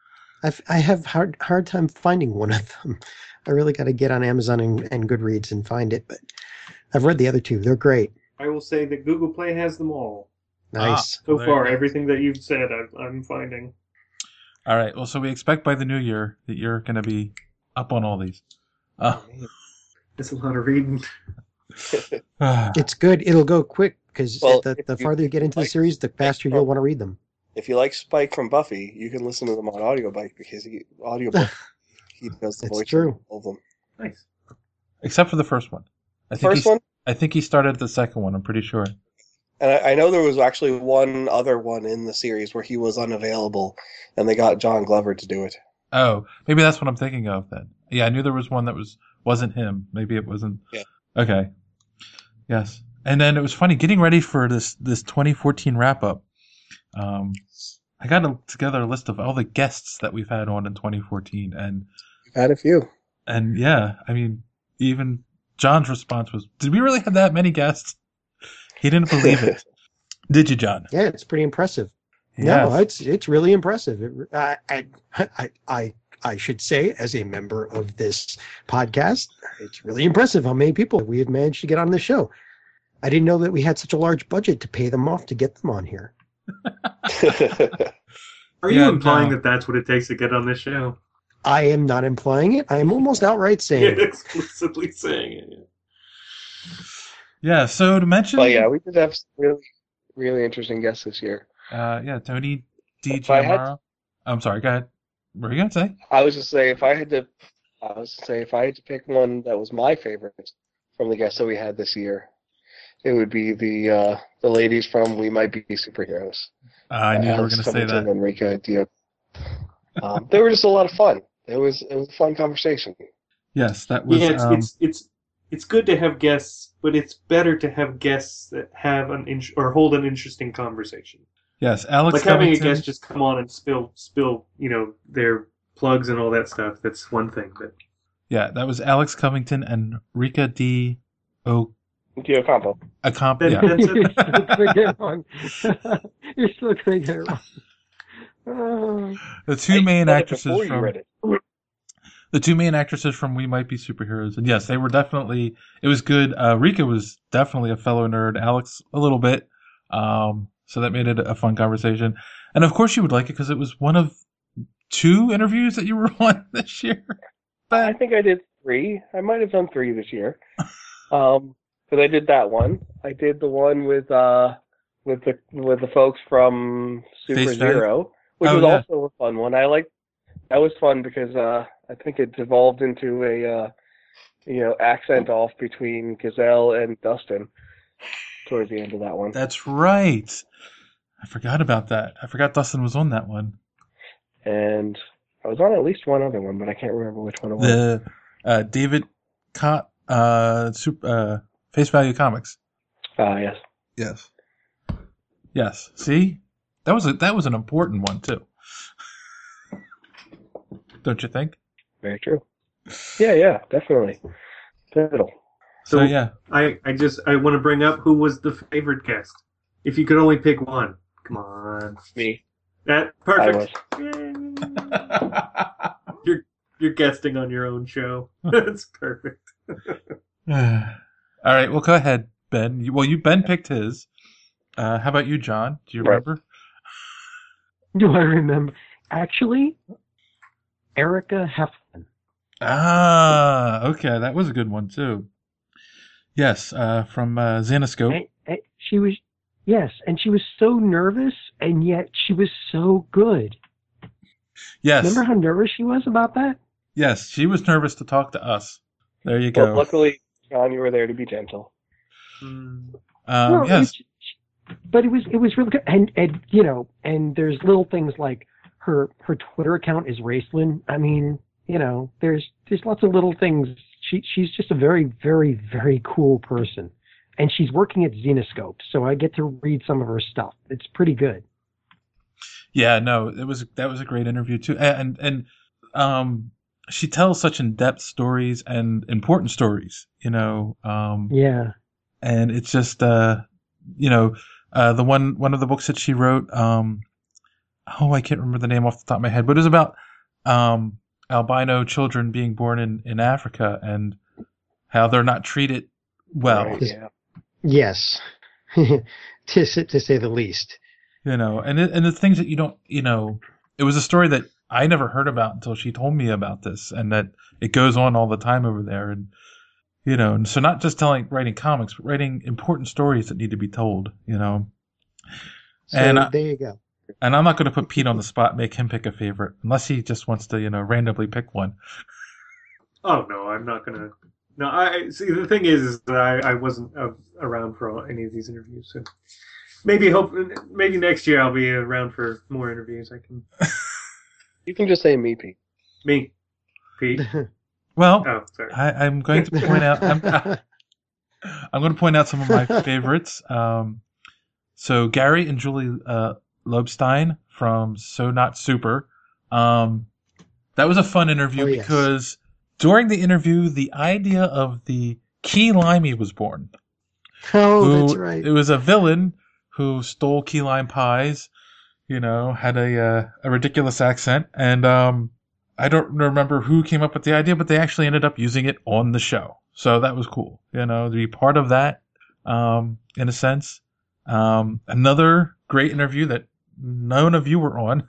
I've, I have hard hard time finding one of them. I really got to get on Amazon and, and Goodreads and find it, but I've read the other two. They're great. I will say that Google Play has them all. Nice. So There far, you go. everything that you've said, I've, I'm finding. All right. Well, so we expect by the new year that you're going to be up on all these. Uh, It's a lot of reading. It's good. It'll go quick because Well, the, if the you farther you get into the like series, the faster you'll want to read them. If you like Spike from Buffy, you can listen to them on Audiobike because he audiobook he does the It's voice true. of all of them. Nice. except for the first one. I The think first he, one, I think he started the second one. I'm pretty sure. and I, I know there was actually one other one in the series where he was unavailable, and they got John Glover to do it. Oh, maybe that's what I'm thinking of then. Yeah, I knew there was one that was wasn't him. Maybe it wasn't. Yeah. Okay. Yes. And then it was funny getting ready for this this twenty fourteen wrap up. Um, I got a, together a list of all the guests that we've had on in twenty fourteen, and We've had a few. and yeah, I mean, even John's response was, "Did we really have that many guests?" He didn't believe it. Did you, John? Yeah, it's pretty impressive. Yes. No, it's it's really impressive. It, I, I I I I should say, as a member of this podcast, it's really impressive how many people we have managed to get on the show. I didn't know that we had such a large budget to pay them off to get them on here. Are you Yeah, implying no. that that's what it takes to get on this show? I am not implying it. I am almost outright saying You're it. explicitly saying it. Yeah. So to mention, But yeah, we did have some really, really interesting guests this year. uh, yeah, Tony D. If I had- Giamaro. I'm sorry. Go ahead. What were you gonna say? I was just say if I had to, I was to say if I had to pick one that was my favorite from the guests that we had this year, it would be the uh, the ladies from We Might Be Superheroes. Uh, I knew you were Alex gonna say Covington that. and Rika Diop. Um, they were just a lot of fun. It was it was a fun conversation. Yes, that was. Yeah, it's, um, it's it's it's good to have guests, but it's better to have guests that have an in- or hold an interesting conversation. yes, Alex Like having a Covington. guest just come on and spill spill you know their plugs and all that stuff. That's one thing, but Yeah, that was Alex Covington and Rika D. O. Dio Campo. Acomp. Then- Yeah, that's You're it. still gonna get it wrong. You're still gonna get it wrong. Oh. the two main I read it actresses before you from read it. the two main actresses from We Might Be Superheroes, and yes, they were definitely. It was good. Uh, Rika was definitely a fellow nerd. Alex a little bit. Um, so that made it a fun conversation, and of course you would like it because it was one of two interviews that you were on this year. I think I did three. I might have done three this year. Um, because I did that one. I did the one with uh with the with the folks from Super Face Value? Zero, which Oh, was yeah. also a fun one. I like that was fun because uh I think it devolved into a uh you know accent off between Gazelle and Dustin towards the end of that one. That's right. I forgot about that. I forgot Dustin was on that one. And I was on at least one other one, but I can't remember which one it was. The uh, David Co- uh, super, uh, Face Value Comics. Ah, yes. Yes. Yes. See, that was a that was an important one too. Don't you think? Very true. Yeah, yeah, definitely. Pivotal. So, So- yeah, I I just I want to bring up who was the favorite guest. If you could only pick one, come on, Me. that I was. perfect. You're you're guesting on your own show. That's perfect. all right. Well, go ahead, Ben. You- Well, you Ben picked his. Uh, how about you, John? Do you Right. remember? Do I remember? Actually, Erica Heflin. Ah, okay, that was a good one too. Yes, uh, from uh, Xenoscope. And, and she was, yes, and she was so nervous, and yet she was so good. Yes, Remember how nervous she was about that? yes, she was nervous to talk to us. There you Well, go. luckily, John, you were there to be gentle. Mm. Um, Well, it yes, was- but it was it was really good, and and you know, and there's little things like her her Twitter account is Raceland. I mean, you know, there's there's lots of little things. She she's just a very very very cool person, and she's working at Xenoscope, so I get to read some of her stuff. It's pretty good. yeah, no, it was that was a great interview too, and and um, she tells such in depth stories and important stories, you know. Um, Yeah. and it's just uh, you know, uh, the one one of the books that she wrote. Um, oh, I can't remember the name off the top of my head, but it was about um, albino children being born in, in Africa and how they're not treated well. Right, yeah. Yes, to s- to say the least. You know, and it, and the things that you don't, you know, it was a story that I never heard about until she told me about this, and that it goes on all the time over there, and you know, and so not just telling, writing comics, but writing important stories that need to be told, you know. So And I- there you go. And I'm not going to put Pete on the spot, make him pick a favorite, unless he just wants to, you know, randomly pick one. Oh no, I'm not gonna. No, I see. The thing is, is that I, I wasn't uh, around for all, any of these interviews, so maybe hope maybe next year I'll be around for more interviews. I can. You can just say me, Pete. Me, Pete. Well, Oh, sorry. I, I'm going to point out. I'm, I'm going to point out some of my favorites. Um, so Gary and Julie uh, Lobstein from So Not Super. Um, that was a fun interview Oh, yes. because during the interview, the idea of the Key Limey was born. Oh, who- that's right. It was a villain who stole key lime pies. You know, had a uh, a ridiculous accent, and um, I don't remember who came up with the idea, but they actually ended up using it on the show. So that was cool, you know, to be part of that, um, in a sense. Um, another great interview that none of you were on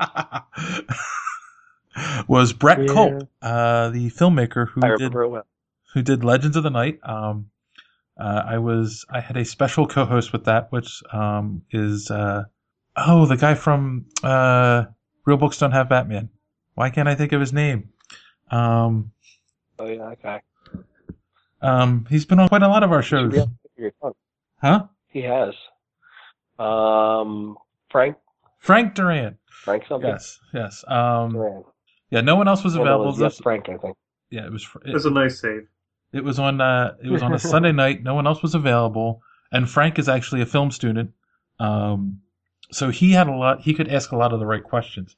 was Brett Yeah. Culp, uh, the filmmaker who I did remember it well. who did Legends of the Night. Um, uh, I was I had a special co-host with that, which um, is uh, oh the guy from uh, Real Books Don't Have Batman. Why can't I think of his name? Um, Oh yeah, that guy. um, he's been on quite a lot of our shows, Yeah, your tongue. huh? He has. Um, Frank. Frank Duran. Frank something. Yes, yes. Um, Duran. yeah, no one else was Well, it available. was, yes, This- Frank, I think. yeah, it was. It, That's a nice save. It was on. Uh, it was on a Sunday night. No one else was available, and Frank is actually a film student, um, so he had a lot. He could ask a lot of the right questions.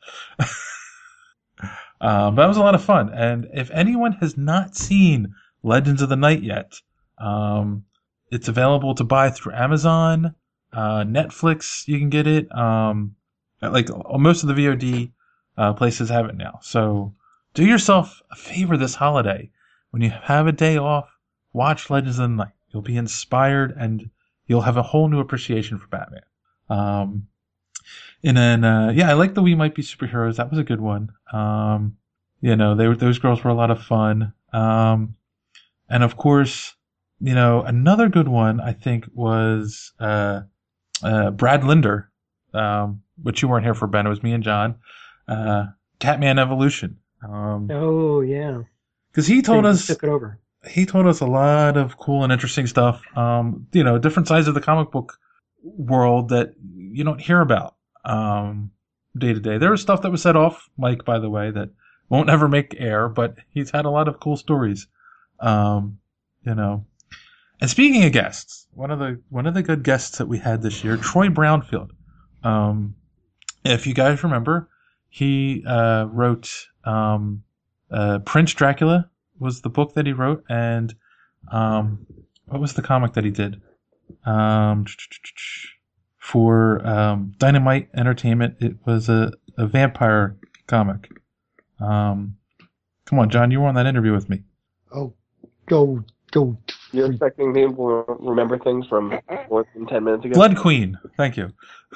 um, but it was a lot of fun. And if anyone has not seen Legends of the Night yet, um, it's available to buy through Amazon, uh, Netflix. You can get it. Um, like most of the V O D uh, places have it now. So do yourself a favor this holiday. When you have a day off, watch Legends of the Night. You'll be inspired and you'll have a whole new appreciation for Batman. Um, and then, uh, yeah, I like the We Might Be Superheroes. That was a good one. Um, you know, they were, those girls were a lot of fun. Um, and of course, you know, another good one I think was uh, uh, Brad Linder, um, which you weren't here for, Ben. It was me and John. Uh, Catman Evolution. Um, Oh, yeah. Because he told They us took it over. he told us a lot of cool and interesting stuff. Um, you know, different sides of the comic book world that you don't hear about um, day to day. There was stuff that was set off Mike, by the way, that won't ever make air, but he's had a lot of cool stories. Um, you know, and speaking of guests, one of the one of the good guests that we had this year, Troy Brownfield. Um, if you guys remember, he uh, wrote. Um, Uh, Prince Dracula was the book that he wrote, and um, what was the comic that he did? Um, for um, Dynamite Entertainment, it was a, a vampire comic. Um, come on, John, you were on that interview with me. Oh, go, go. You're expecting me to remember things from more than ten minutes ago? Blood Queen, thank you.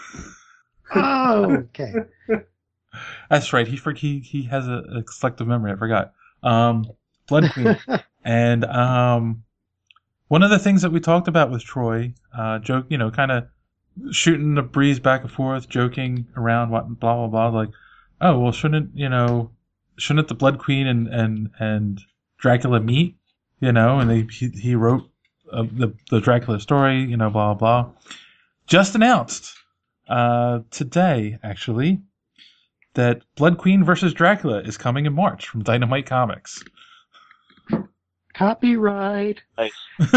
Oh, okay. That's right. He for, he he has a, a selective memory. I forgot. Um, Blood Queen. And um, one of the things that we talked about with Troy, uh, joke, you know, kind of shooting the breeze back and forth, joking around, what blah blah blah. Like, oh well, shouldn't you know, shouldn't the Blood Queen and and and Dracula meet? You know, and they he, he wrote uh, the the Dracula story. You know, blah blah. Just announced uh, today, actually, that Blood Queen versus Dracula is coming in March from Dynamite Comics. Copyright. Nice.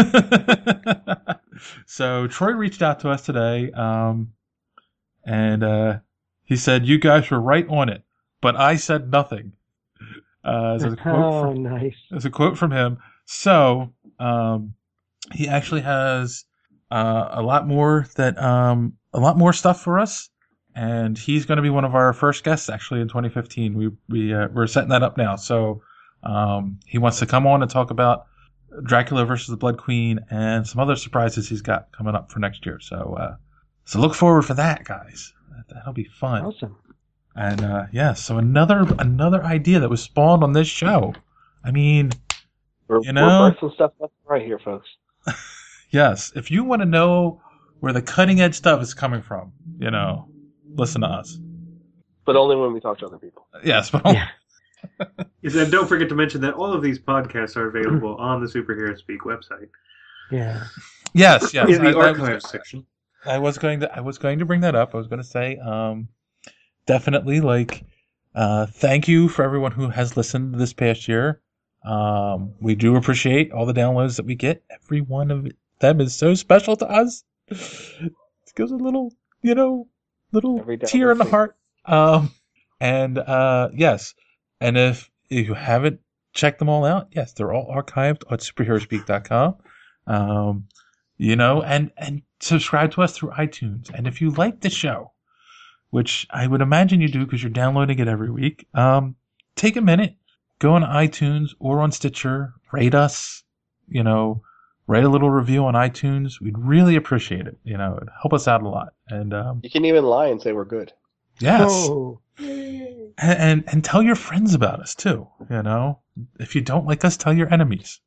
So Troy reached out to us today, um, and uh, he said, "You guys were right on it, but I said nothing." Uh, as a quote Oh, from, nice. as a quote from him. So um, he actually has uh, a lot more that um, a lot more stuff for us, and he's going to be one of our first guests actually in twenty fifteen. We we uh, we're setting that up now. So um, he wants to come on and talk about Dracula versus the Blood Queen and some other surprises he's got coming up for next year. So uh, so look forward for that, guys. That, that'll be fun. Awesome. And uh, yeah, so another another idea that was spawned on this show. I mean, We're, you know, we're bursting stuff left and right here, folks. yes, if you want to know where the cutting edge stuff is coming from, you know, listen to us. But only when we talk to other people. Yes, but Yeah. Yes, and don't forget to mention that all of these podcasts are available on the Superhero Speak website. Yeah. yes, yes. In the I, I archives was, section. I was going to I was going to bring that up. I was going to say, um, definitely, like, uh, thank you for everyone who has listened this past year. Um, we do appreciate all the downloads that we get. Every one of them is so special to us. It gives a little, you know, little Every download tear in the thing. heart. Um, and uh, yes, and if if you haven't checked them all out, yes, they're all archived on superhero speak dot com. Um, you know, and and subscribe to us through iTunes. And if you like the show, which I would imagine you do because you're downloading it every week, um, take a minute, go on iTunes or on Stitcher, rate us, you know, write a little review on iTunes. We'd really appreciate it. You know, it'd help us out a lot. And um, You can even lie and say we're good. yes, Oh. and, and and tell your friends about us too. You know, if you don't like us, tell your enemies.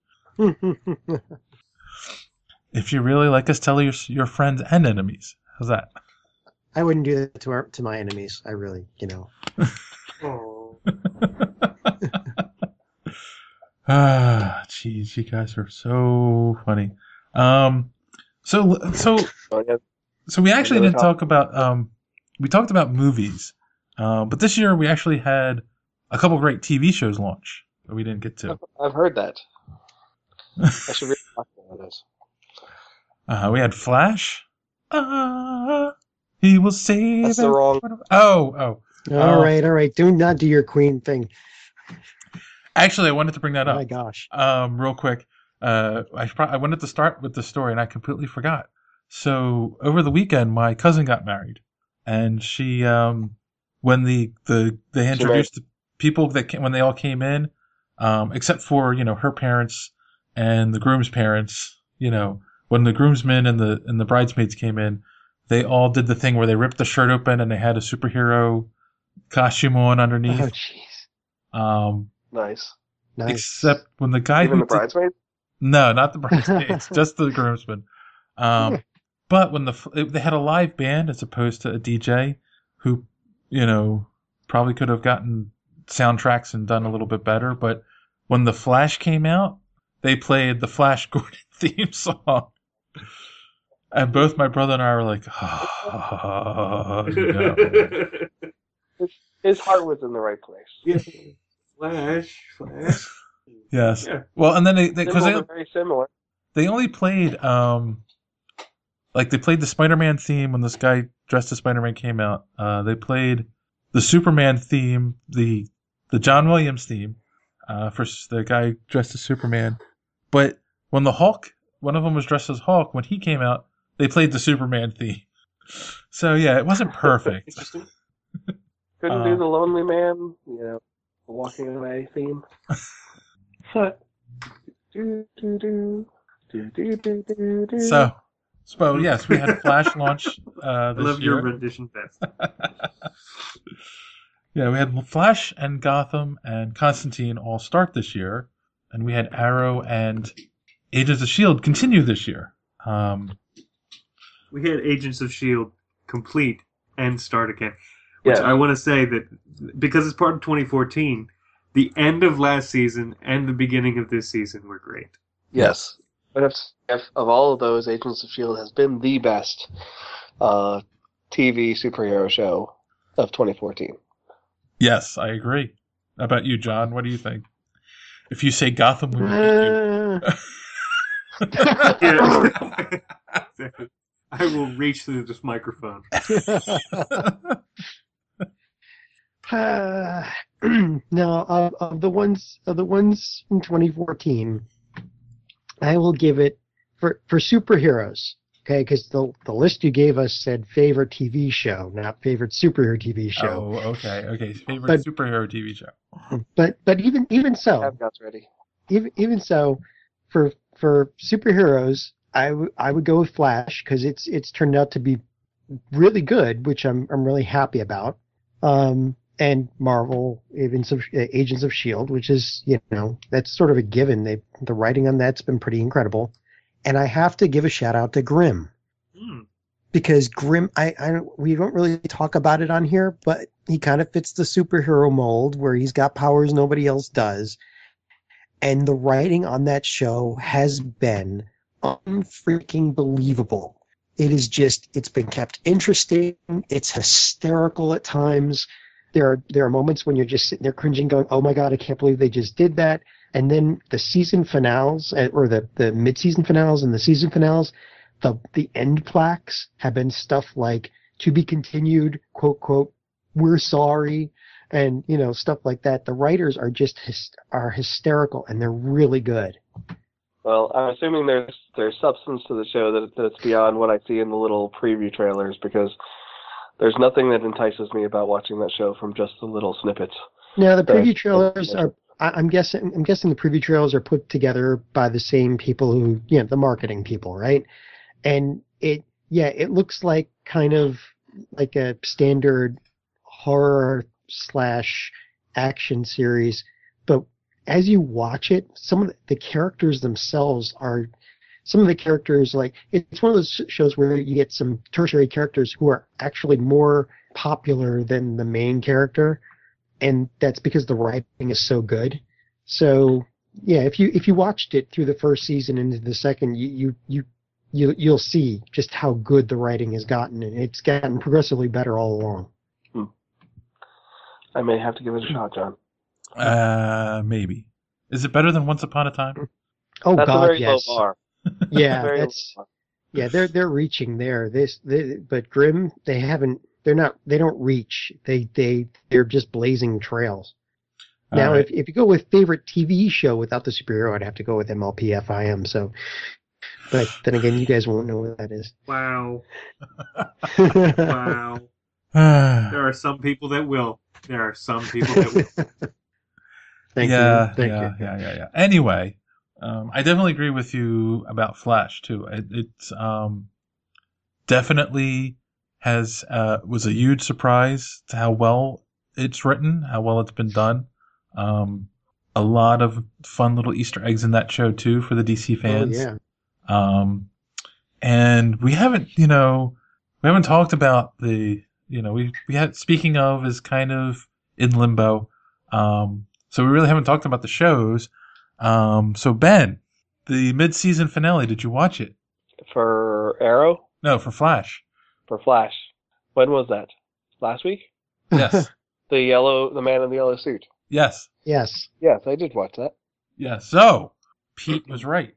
If you really like us, tell your your friends and enemies. How's that? I wouldn't do that to our to my enemies. I really, you know. Oh. Ah, jeez, you guys are so funny. Um, so so Oh, yeah. so we actually Another didn't talk about um, we talked about movies, um, but this year we actually had a couple great T V shows launch that we didn't get to. I've heard that. I should really talk about this. Uh, we had Flash. Ah, he will save. That's the wrong. Oh, oh. All Uh, right, all right. Do not do your queen thing. Actually, I wanted to bring that Oh up. my gosh. Um, real quick. Uh, I pro- I wanted to start with the story, and I completely forgot. So over the weekend, my cousin got married, and she, um, when the the they introduced the people that came, when they all came in, um, except for you know her parents and the groom's parents, you know, when the groomsmen and the and the bridesmaids came in, they all did the thing where they ripped the shirt open and they had a superhero costume on Oh, underneath. jeez. Um, Nice. Nice. except when the guy Even who the did- bridesmaids? no, not the bridesmaids, just the groomsmen. Um, but when the it, they had a live band as opposed to a D J who, you know, probably could have gotten soundtracks and done a little bit better. But when the Flash came out, they played the Flash Gordon theme song, and both my brother and I were like, "Oh no!" His heart was in the right place. Yeah. Flash, Flash. Yes. Yeah. Well, and then they because Symbols they, are very similar. they only played um like they played the Spider-Man theme when this guy dressed as Spider-Man came out. Uh, they played the Superman theme, the the John Williams theme, uh, for s- the guy dressed as Superman. But when the Hulk, one of them was dressed as Hulk, when he came out, they played the Superman theme. So yeah, it wasn't perfect. Interesting. Couldn't Uh, do the Lonely Man, you know, the Walking Away theme. do, do, do, do, do, do, do, do. So, so yes, we had Flash launch uh, I this love year. your rendition best. Yeah, we had Flash and Gotham and Constantine all start this year, and we had Arrow and Agents of S H I E L D continue this year. Um, We had Agents of S H I E L D complete and start again. Which Yeah. I want to say that because it's part of twenty fourteen, the end of last season and the beginning of this season were great. Yes. But if, if of all of those, Agents of S H I E L D has been the best uh, T V superhero show of twenty fourteen. yes, I agree. How about you, John? What do you think? If you say Gotham, we will hate Uh, Yeah. I will reach through this microphone. uh, no, of, of the ones of the ones from twenty fourteen, I will give it for for superheroes. Okay, because the the list you gave us said favorite T V show, not favorite superhero T V show. Oh, okay, okay. Favorite But- superhero T V show. But but even even so, Have guts ready. even even so, for for superheroes, I, w- I would go with Flash because it's it's turned out to be really good, which I'm I'm really happy about. Um, and Marvel, Agents of Agents of Shield, which is you know that's sort of a given. They the writing on that's been pretty incredible. And I have to give a shout out to Grimm Hmm. because Grimm, I, I don't- we don't really talk about it on here, but he kind of fits the superhero mold where he's got powers nobody else does. And the writing on that show has been unfreaking believable. It is just, it's been kept interesting. It's hysterical at times. There are, there are moments when you're just sitting there cringing going, oh my God, I can't believe they just did that. And then the season finales, uh, or the, the mid-season finales and the season finales, the, the end plaques have been stuff like, to be continued, quote, quote, we're sorry, and, you know, stuff like that. The writers are just, hys- are hysterical, and they're really good. Well, I'm assuming there's there's substance to the show that that's beyond what I see in the little preview trailers, because there's nothing that entices me about watching that show from just the little snippets. Now, the Right. preview trailers are, I- I'm guessing, I'm guessing the preview trailers are put together by the same people who, you know, the marketing people, right? And it, yeah, it looks like kind of like a standard horror slash action series, but as you watch it, some of the, the characters themselves are, some of the characters, like, it's one of those shows where you get some tertiary characters who are actually more popular than the main character, and that's because the writing is so good. So, yeah, if you if you watched it through the first season into the second, you you you you you'll see just how good the writing has gotten, and it's gotten progressively better all along. I may have to give it a shot, John. Uh, maybe. Is it better than Once Upon a Time? Oh That's God, a very yes, low bar. yeah, Very that's low bar. yeah, they're they're reaching there. This, they, but Grimm, they haven't. They're not. They don't reach. They they they're just blazing trails. All Now, right. if if you go with favorite T V show without the superhero, I'd have to go with M L P F I M. So, but then again, you guys won't know what that is. Wow. Wow. There are some people that will. There are some people that will. Thank yeah, you. Thank yeah, you. yeah, yeah, yeah. Anyway, um, I definitely agree with you about Flash too. It, it's um, definitely has uh, was a huge surprise to how well it's written, how well it's been done. Um, a lot of fun little Easter eggs in that show too for the D C Oh, fans. yeah. Um, and we haven't, you know, we haven't talked about the, you know, we we had Speaking of is kind of in limbo. Um, so we really haven't talked about the shows. Um, so Ben, the mid-season finale, did you watch it? For Arrow? No, for Flash. For Flash. When was that? Last week? Yes. The yellow, the man in the yellow suit. Yes. Yes. Yes, I did watch that. Yes. So Pete was right.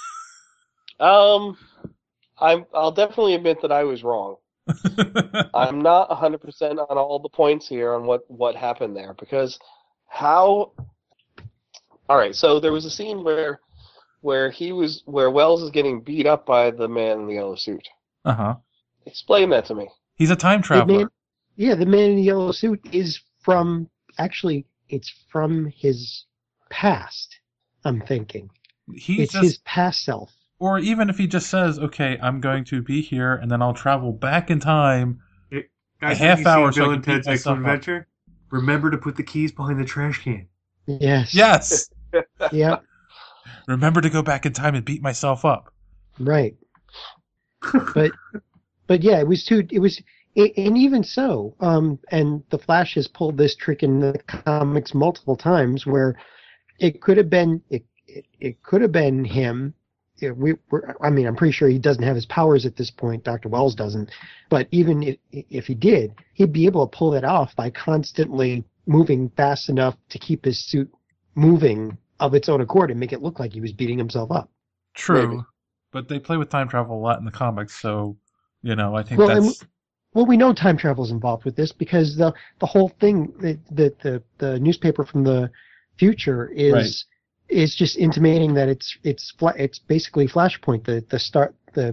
Um, I'm. I'll definitely admit that I was wrong. I'm not one hundred percent on all the points here on what, what happened there, because how... All right, so there was a scene where where he was where Wells is getting beat up by the man in the yellow suit. Uh-huh. Explain that to me. He's a time The traveler. man, yeah, the man in the yellow suit is from, actually, it's from his past, I'm thinking. He's It's just, his past self. or even if he just says, okay, I'm going to be here and then I'll travel back in time. Guys, A half have you hour seen so I Bill can and beat Ted's myself Excellent up. Adventure? Remember to put the keys behind the trash can. Yes. Yes. Yeah, Remember to go back in time and beat myself up. right. But, but yeah, it was too, it was, a- and even so, um, and the Flash has pulled this trick in the comics multiple times where it could have been, it, it, it could have been him. Yeah, we, we're, I mean, I'm pretty sure he doesn't have his powers at this point. Doctor Wells doesn't. But even if, if he did, he'd be able to pull that off by constantly moving fast enough to keep his suit moving of its own accord and make it look like he was beating himself up. True. Maybe. But they play with time travel a lot in the comics, so, you know, I think Well, and- that's... Well, we know time travel is involved with this because the the whole thing, the the the, the newspaper from the future is Right. is just intimating that it's it's fla- it's basically Flashpoint. The the start the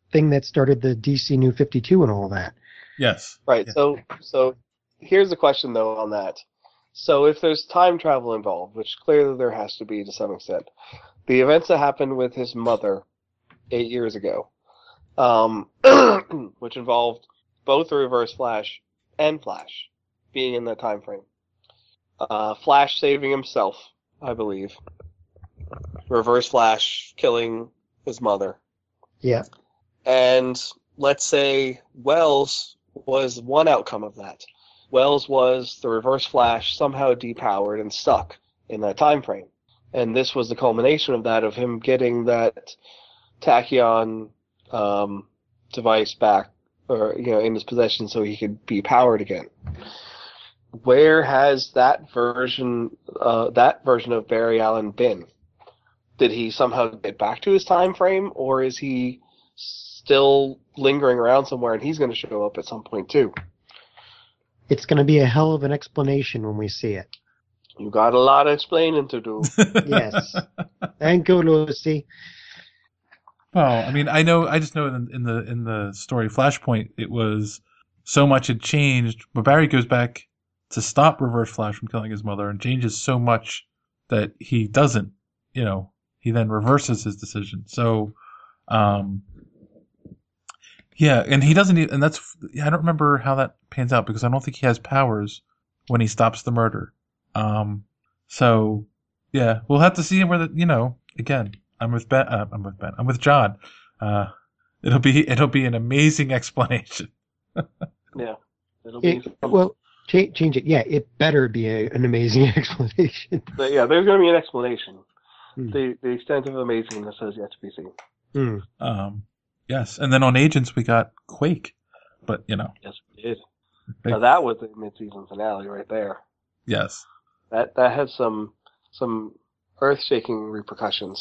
thing that started the D C New fifty-two and all that. Yes. Right. Yeah. So, so here's the question though on that. So if there's time travel involved, which clearly there has to be to some extent, the events that happened with his mother eight years ago, um, which involved both the Reverse Flash and Flash being in that time frame. Uh, Flash saving himself, I believe. Reverse Flash killing his mother. Yeah. And let's say Wells was one outcome of that. Wells was the Reverse Flash somehow depowered and stuck in that time frame. And this was the culmination of that, of him getting that tachyon um, device back, or you know, in his possession, so he could be powered again. Where has that version, uh, that version of Barry Allen been? Did he somehow get back to his time frame, or is he still lingering around somewhere and he's going to show up at some point too? It's going to be a hell of an explanation when we see it. You got a lot of explaining to do. Yes. Thank you, Lucy. Well, I mean, I know, I just know in, in the in the story Flashpoint, it was so much had changed, but Barry goes back to stop Reverse Flash from killing his mother and changes so much that he doesn't, you know, he then reverses his decision. So, um, yeah, and he doesn't, even, and that's, I don't remember how that pans out because I don't think he has powers when he stops the murder. Um, so, yeah, we'll have to see where the, you know, again, I'm with Ben, uh, I'm with Ben, I'm with John. Uh, it'll be, it'll be an amazing explanation. Yeah. It'll be It, well, cha- change it. Yeah, it better be a, an amazing explanation. But yeah, there's going to be an explanation. Hmm. The the extent of amazingness has yet to be seen. Hmm. Um, yes, and then on Agents we got Quake, but you know, Yes, it did. big, Now that was the mid-season finale right there. yes. That that had some some earth-shaking repercussions.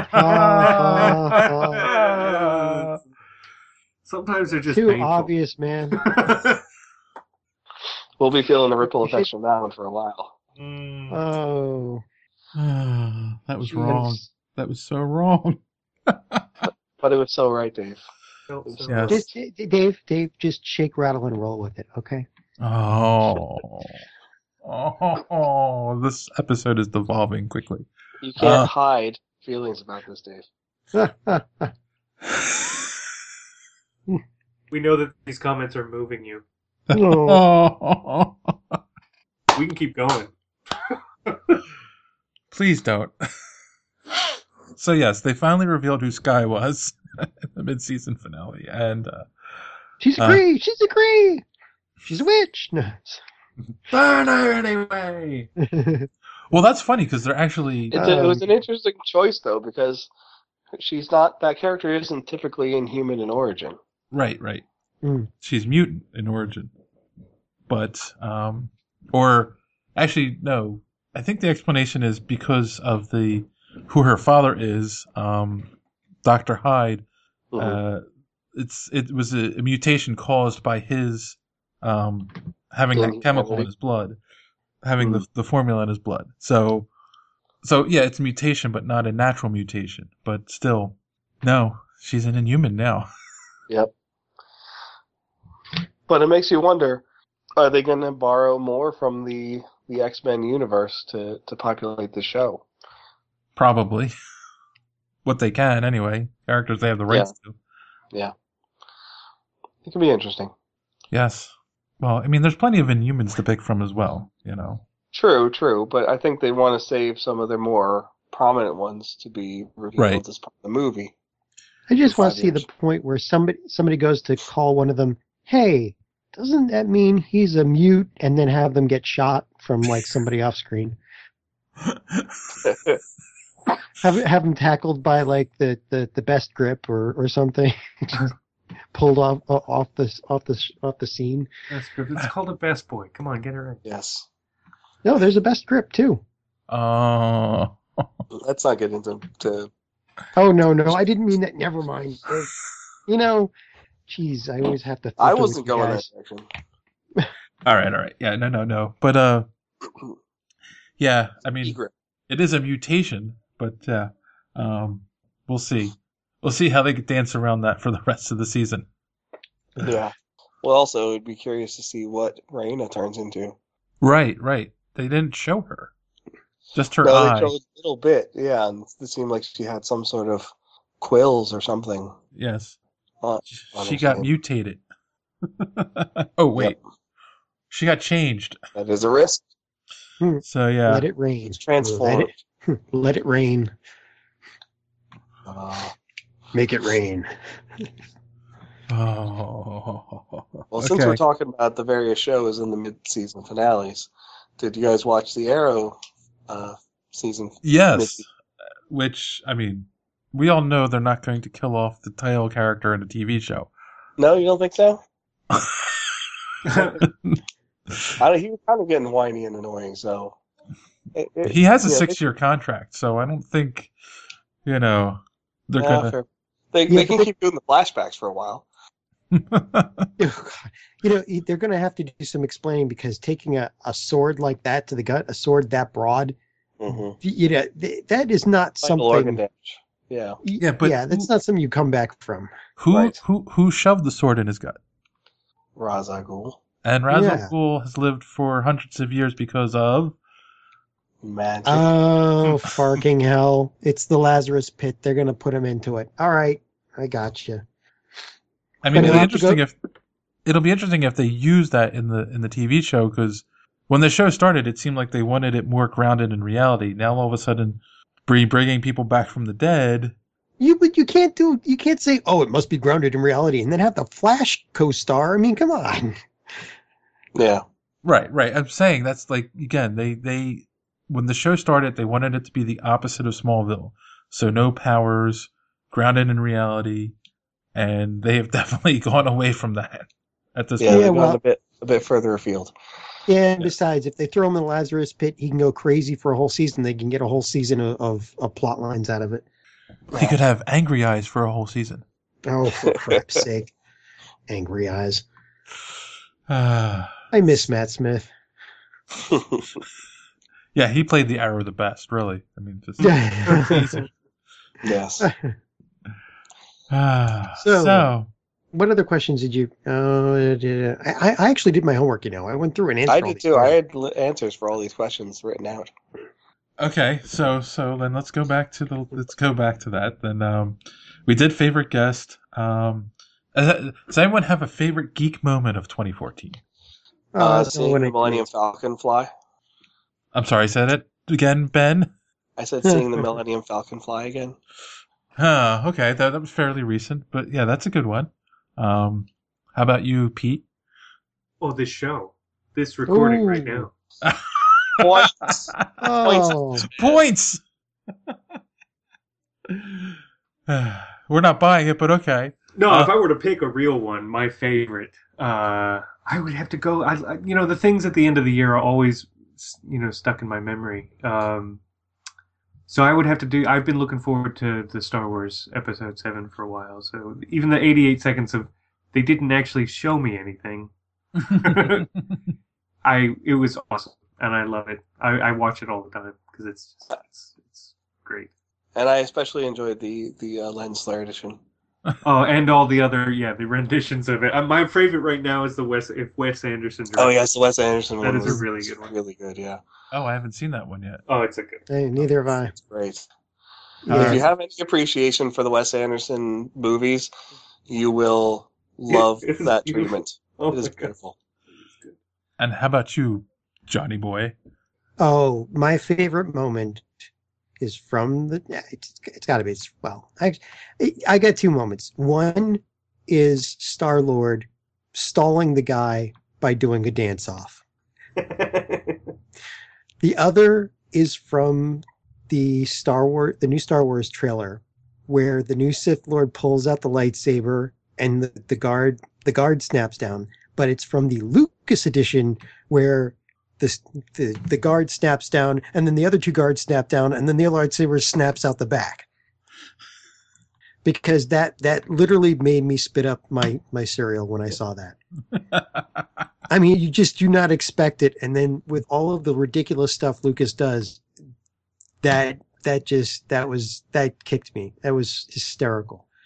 Sometimes they're just Too painful. obvious, man. We'll be feeling the ripple effects from that one for a while. Mm. Oh. That was Jeez. wrong. That was so wrong. But it was so right, Dave. Felt so Yes. Just, D- Dave, Dave, just shake, rattle, and roll with it, okay? Oh. Oh, this episode is devolving quickly. You can't Uh. hide feelings about this, Dave. We know that these comments are moving you. No. Oh. We can keep going. Please don't. So yes, they finally revealed who Sky was in the mid-season finale, and uh, She's a Uh. Cree! She's a Cree! She's a witch! No. burn her anyway. Well, that's funny because they're actually It, it was Um, an interesting choice, though, because she's not, that character isn't typically inhuman in origin. right, right. Mm. She's mutant in origin, but um, or actually no. I think the explanation is because of the who her father is, um, Doctor Hyde. Mhm. Uh, it's it was a, a mutation caused by his um, having Yeah, that chemical in yeah. his blood, having the Mhm. the formula in his blood. So, so yeah, it's a mutation, but not a natural mutation. But still, no, she's an inhuman now. Yep. But it makes you wonder, are they going to borrow more from the, the X-Men universe to, to populate the show? Probably. What they can, anyway. Characters they have the rights to. Yeah. It could be interesting. Yes. Well, I mean, there's plenty of Inhumans to pick from as well, you know. True, true, but I think they want to save some of their more prominent ones to be revealed Right. as part of the movie. I just For want five to see years. the point where somebody somebody goes to call one of them, hey, doesn't that mean he's a mute? And then have them get shot from like somebody off screen. Have have them tackled by like the, the, the best grip or, or something, just pulled off off the off the off the scene. That's good. It's called a best boy. Come on, get it right. Yes. No, there's a best grip too. Oh. Let's not get into to Oh no no, I didn't mean that. Never mind. Uh, You know, geez, I always have to. I filter wasn't with you going that guys. direction. All right, all right. Yeah, no, no, no. But, uh, yeah, I mean, E-grip. it is a mutation, but, uh, um, we'll see. We'll see how they dance around that for the rest of the season. Yeah. Well, also, it'd be curious to see what Raina turns into. Right, right. They didn't show her. Just her no, eye. they showed a little bit, yeah, and it seemed like she had some sort of quills or something. Yes. Uh, she got mutated. oh, wait. Yep. She got changed. That is a risk. So, yeah. Let it rain. It's transformed. Let it, let it rain. Uh, Make it rain. Oh. Well, since Okay. we're talking about the various shows in the mid-season finales, did you guys watch the Arrow uh, season? Yes. mid-season? Which, I mean, we all know they're not going to kill off the title character in a T V show. No, you don't think so? I don't, he was kind of getting whiny and annoying, so... It, it, He has a yeah, six-year contract, so I don't think, you know, they're they, going yeah, to... fair. They, Yeah, they can but- keep doing the flashbacks for a while. Oh, God. You know, they're going to have to do some explaining because taking a, a sword like that to the gut, a sword that broad, Mm-hmm. you know, th- that is not Like organ something. damage. Yeah. Yeah, but yeah, that's who- not something you come back from. Who, Right. who, who shoved the sword in his gut? Ra's al Ghul. And Ra's al Yeah. Ghul has lived for hundreds of years because of... Magic. Oh, farking hell! It's the Lazarus Pit. They're going to put him into it. All right, I got you. I mean, But it'll be it'll have to interesting go- if it'll be interesting if they use that in the in the T V show because when the show started, it seemed like they wanted it more grounded in reality. Now all of a sudden, bring- bringing people back from the dead. You but you can't do you can't say oh it must be grounded in reality and then have the Flash co-star. I mean, come on. Yeah. Right, right. I'm saying that's like again, they they when the show started, they wanted it to be the opposite of Smallville. So no powers, grounded in reality, and they have definitely gone away from that at this Yeah, point. they've well- gone a bit a bit further afield. Yeah, and besides, if they throw him in the Lazarus Pit, he can go crazy for a whole season. They can get a whole season of, of, of plot lines out of it. He could have angry eyes for a whole season. Oh, for crap's sake. Angry eyes. Ah. I miss Matt Smith. Yeah, he played the Arrow the best, really. I mean, just Yes. ah, So- so, What other questions did you? Uh, did, I, I actually did my homework. You know, I went through and answered. I all did these too. I questions. had li- answers for all these questions written out. okay, so so then let's go back to the let's go back to that. Then um, we did favorite guest. Um, uh, does anyone have a favorite geek moment of twenty fourteen? Oh, Uh, that's seeing when the I- Millennium Falcon fly. I'm sorry, said it again, Ben. I said seeing the Millennium Falcon fly again. Huh, okay, that, that was fairly recent, but yeah, that's a good one. Um, how about you, Pete? Oh, this show. This recording Ooh. right now. Points. Oh, Points. We're not buying it, but okay. No, Uh, if I were to pick a real one, my favorite, uh, I would have to go. I, I, you know, the things at the end of the year are always, you know, stuck in my memory. Um, so I would have to do. I've been looking forward to the Star Wars Episode Seven for a while. So even the eighty-eight seconds of they didn't actually show me anything. I it was awesome, and I love it. I, I watch it all the time because it's, just, it's it's great. And I especially enjoyed the the uh, lens flare edition. Oh, and all the other, yeah, the renditions of it. Uh, my favorite right now is the Wes, if Wes Anderson. Oh yes, the Wes Anderson That one is a was really good one. Really good, yeah. Oh, I haven't seen that one yet. Oh, it's a good. hey, neither have I. It's great. Yeah. If you have any appreciation for the Wes Anderson movies, you will love It is that beautiful. treatment. Oh It is my God. beautiful. It's good. And how about you, Johnny boy? Oh, my favorite moment is from the. yeah, It's, it's got to be. It's, well, I, I got two moments. One is Star Lord stalling the guy by doing a dance off. The other is from the Star Wars, the new Star Wars trailer, where the new Sith Lord pulls out the lightsaber and the, the guard the guard snaps down. But it's from the Lucas edition where the, the the guard snaps down, and then the other two guards snap down, and then the lightsaber snaps out the back. Because that that literally made me spit up my my cereal when I saw that. I mean, you just do not expect it, and then with all of the ridiculous stuff Lucas does, that that just that was that kicked me. That was hysterical.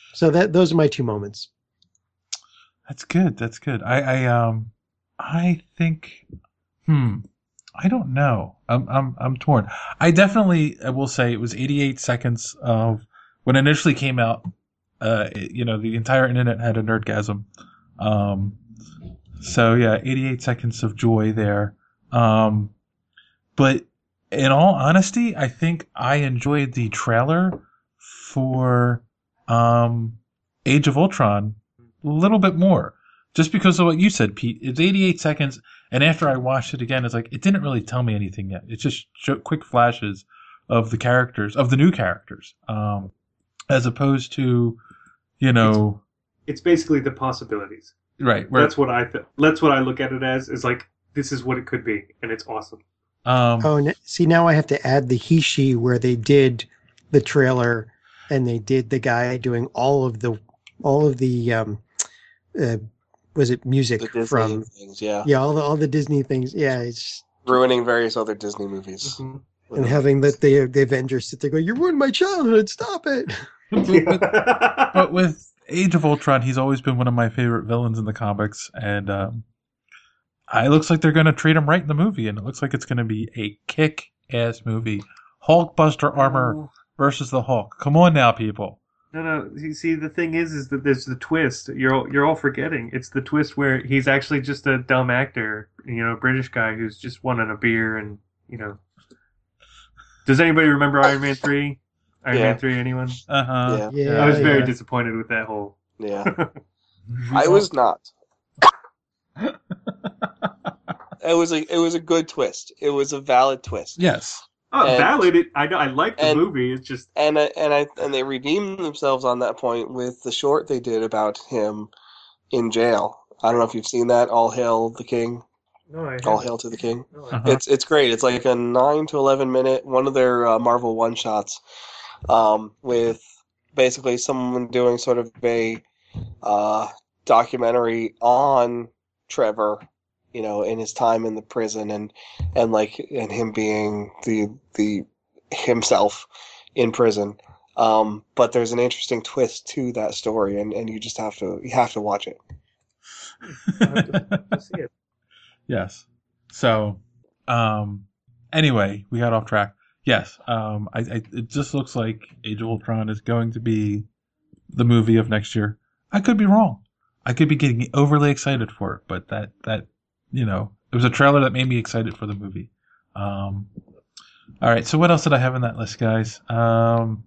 So that those are my two moments. That's good. That's good. I, I um I think hmm I don't know. I'm I'm I'm torn. I definitely I will say it was eighty-eight seconds of when it initially came out. Uh, it- you know, the entire internet had a nerdgasm. Um, so yeah, eighty-eight seconds of joy there. Um, but in all honesty, I think I enjoyed the trailer for um Age of Ultron a little bit more, just because of what you said, Pete. It's eighty-eight seconds, and after I watched it again, it's like it didn't really tell me anything yet. It just showed quick flashes of the characters, of the new characters, um, as opposed to, you know, It's basically the possibilities. right. Where, That's what I th- that's what I look at it as. Is like this is what it could be, and it's awesome. um, Oh, and see, now I have to add the he she where they did the trailer and they did the guy doing all of the all of the um, uh, was it music The Disney from things, yeah. yeah all the all the Disney things. Yeah, it's Ruining various other Disney movies. Mhm. and having the, the the Avengers sit there go, "You ruined my childhood! Stop it!" but, with, but with Age of Ultron, he's always been one of my favorite villains in the comics, and um, it looks like they're going to treat him right in the movie, and it looks like it's going to be a kick-ass movie. Hulkbuster armor versus the Hulk. Come on now, people. No, no. You see, the thing is, is that there's the twist. You're all, you're all forgetting. It's the twist where he's actually just a dumb actor, you know, a British guy who's just wanting a beer, and you know. Does anybody remember Iron Man three? Iron Yeah. Man three, anyone? Uh huh. Yeah. Yeah, I was very yeah. disappointed with that whole. Yeah. I was not. It was a it was a good twist. It was a valid twist. Yes. Oh, And- valid. It, I know. I like the and- movie. It's just And I, and I and they redeemed themselves on that point with the short they did about him in jail. I don't know if you've seen that. All hail the king. no. I All haven't. hail to the king. No, I Uh-huh. It's it's great. It's like a nine to eleven minute one of their uh, Marvel one shots, um, with basically someone doing sort of a uh, documentary on Trevor, you know, in his time in the prison and and like and him being the the himself in prison. Um, but there's an interesting twist to that story, and, and you just have to you have to watch it. I'll have to- I'll see it. Yes. So, um, anyway, we got off track. Yes. Um, I, I, it just looks like Age of Ultron is going to be the movie of next year. I could be wrong. I could be getting overly excited for it, but that, that, you know, it was a trailer that made me excited for the movie. Um, all right. So what else did I have on that list, guys? Um,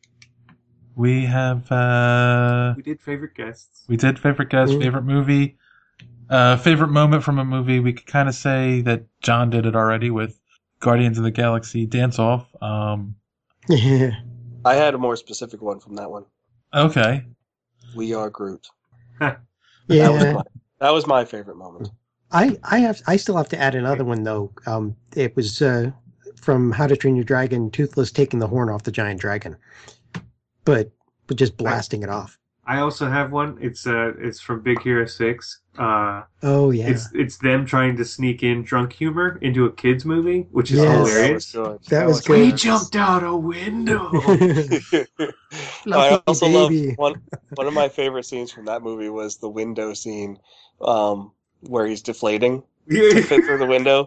we have, uh, We did favorite guests. we did favorite guest, Mm. favorite movie, uh, favorite moment from a movie. We could kind of say that John did it already with Guardians of the Galaxy Dance Off. Um, Yeah. I had a more specific one from that one. okay. We Are Groot. That was Yeah. my, that was my favorite moment. I, I have I still have to add another one though. Um, it was uh, from How to Train Your Dragon, Toothless taking the horn off the giant dragon, but but just blasting it off. I also have one. It's uh, it's from Big Hero Six. Uh, Oh yeah, it's it's them trying to sneak in drunk humor into a kids movie, which is Yes. Oh, that was hilarious. good. That was We good. jumped out a window. I Lucky also baby. love one. One of my favorite scenes from that movie was the window scene, um, where he's deflating to fit through the window.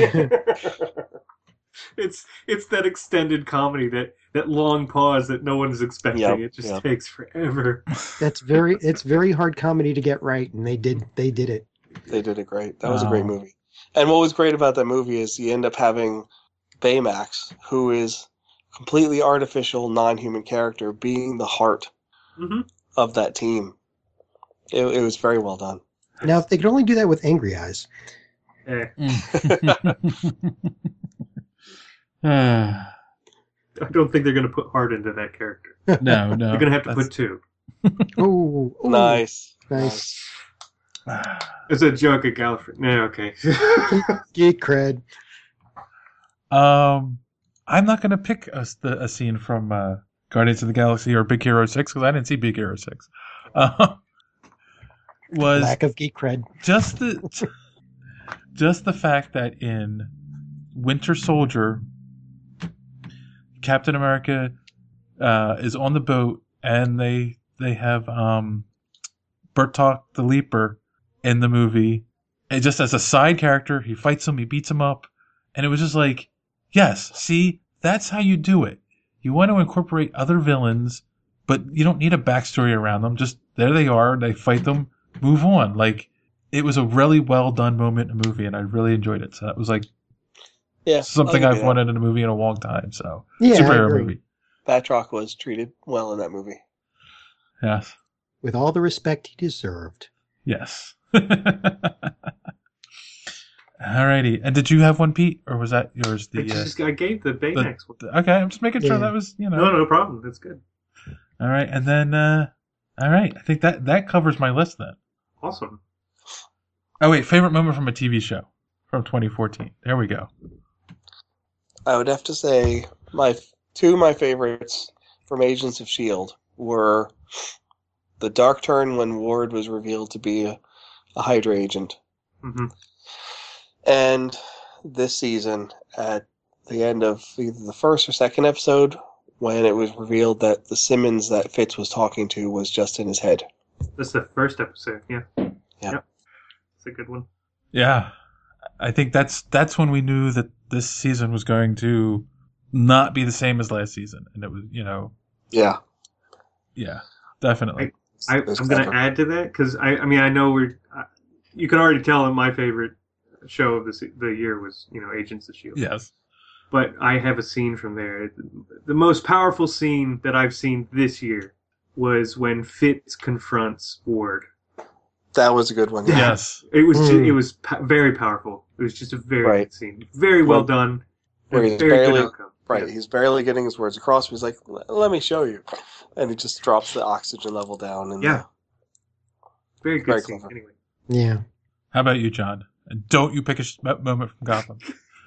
it's it's that extended comedy, that that long pause that no one is expecting. Yep, it just yep. takes forever. That's very it's very hard comedy to get right, and they did they did it. They did it great. That was a great Wow. movie. And what was great about that movie is you end up having Baymax, who is completely artificial, non-human character, being the heart hmm of that team. It, it was very well done. Now, if they could only do that with Angry Eyes, Eh, Uh, I don't think they're going to put heart into that character. no, no. They're going to have to that's- put two. oh, oh Nice. nice, It's a joke at Gallifrey. No, okay. geek cred. Um, I'm not going to pick a, the, a scene from uh, Guardians of the Galaxy or Big Hero Six because I didn't see Big Hero Six. Uh, was Lack of geek cred. just the just the fact that in Winter Soldier, Captain America uh, is on the boat and they they have um, Bertok the Leaper in the movie, and just as a side character, he fights him, he beats him up, and it was just like, yes, see, that's how you do it. You want to incorporate other villains, but you don't need a backstory around them. Just there they are, they fight them, move on. Like, it was a really well done moment in a movie, and I really enjoyed it. So that was like Yeah, something I'll I've give you wanted in a movie in a long time. So Yeah, I superhero agree. movie, that. Batroc was treated well in that movie. yes, With all the respect he deserved. yes. Alrighty, and did you have one, Pete, or was that yours? I, The, uh, just, I gave the Baymax one. the okay, I'm just making sure Yeah. that was you know. No, no problem. That's good. All right, and then uh, all right, I think that that covers my list then. Awesome. Oh wait, favorite moment from a T V show from twenty fourteen. There we go. I would have to say my two of my favorites from Agents of S H I E L D were the dark turn when Ward was revealed to be a, a Hydra agent, hmm and this season at the end of either the first or second episode when it was revealed that the Simmons that Fitz was talking to was just in his head. That's the first episode. Yeah. Yeah. Yep. It's a good one. Yeah, I think that's that's when we knew that this season was going to not be the same as last season, and it was you know Yeah. yeah, definitely. I, It was I'm going to clever. add to that because I, I mean, I know we're. Uh, you can already tell that my favorite show of the se- the year was, you know, Agents of S H I E L D. Yes. But I have a scene from there. The most powerful scene that I've seen this year was when Fitz confronts Ward. That was a good one. Yeah. Yes. It was ju- Mm. it was po- very powerful. It was just a very Right. good scene. Very well Well, done. where and he's very barely- good outcome. Right. Yeah. He's barely getting his words across. He's like, "Let me show you," and he just drops the oxygen level down. And Yeah. Very good Very scene. clever. Anyway. Yeah. How about you, John? And don't you pick a sh- moment from Gotham?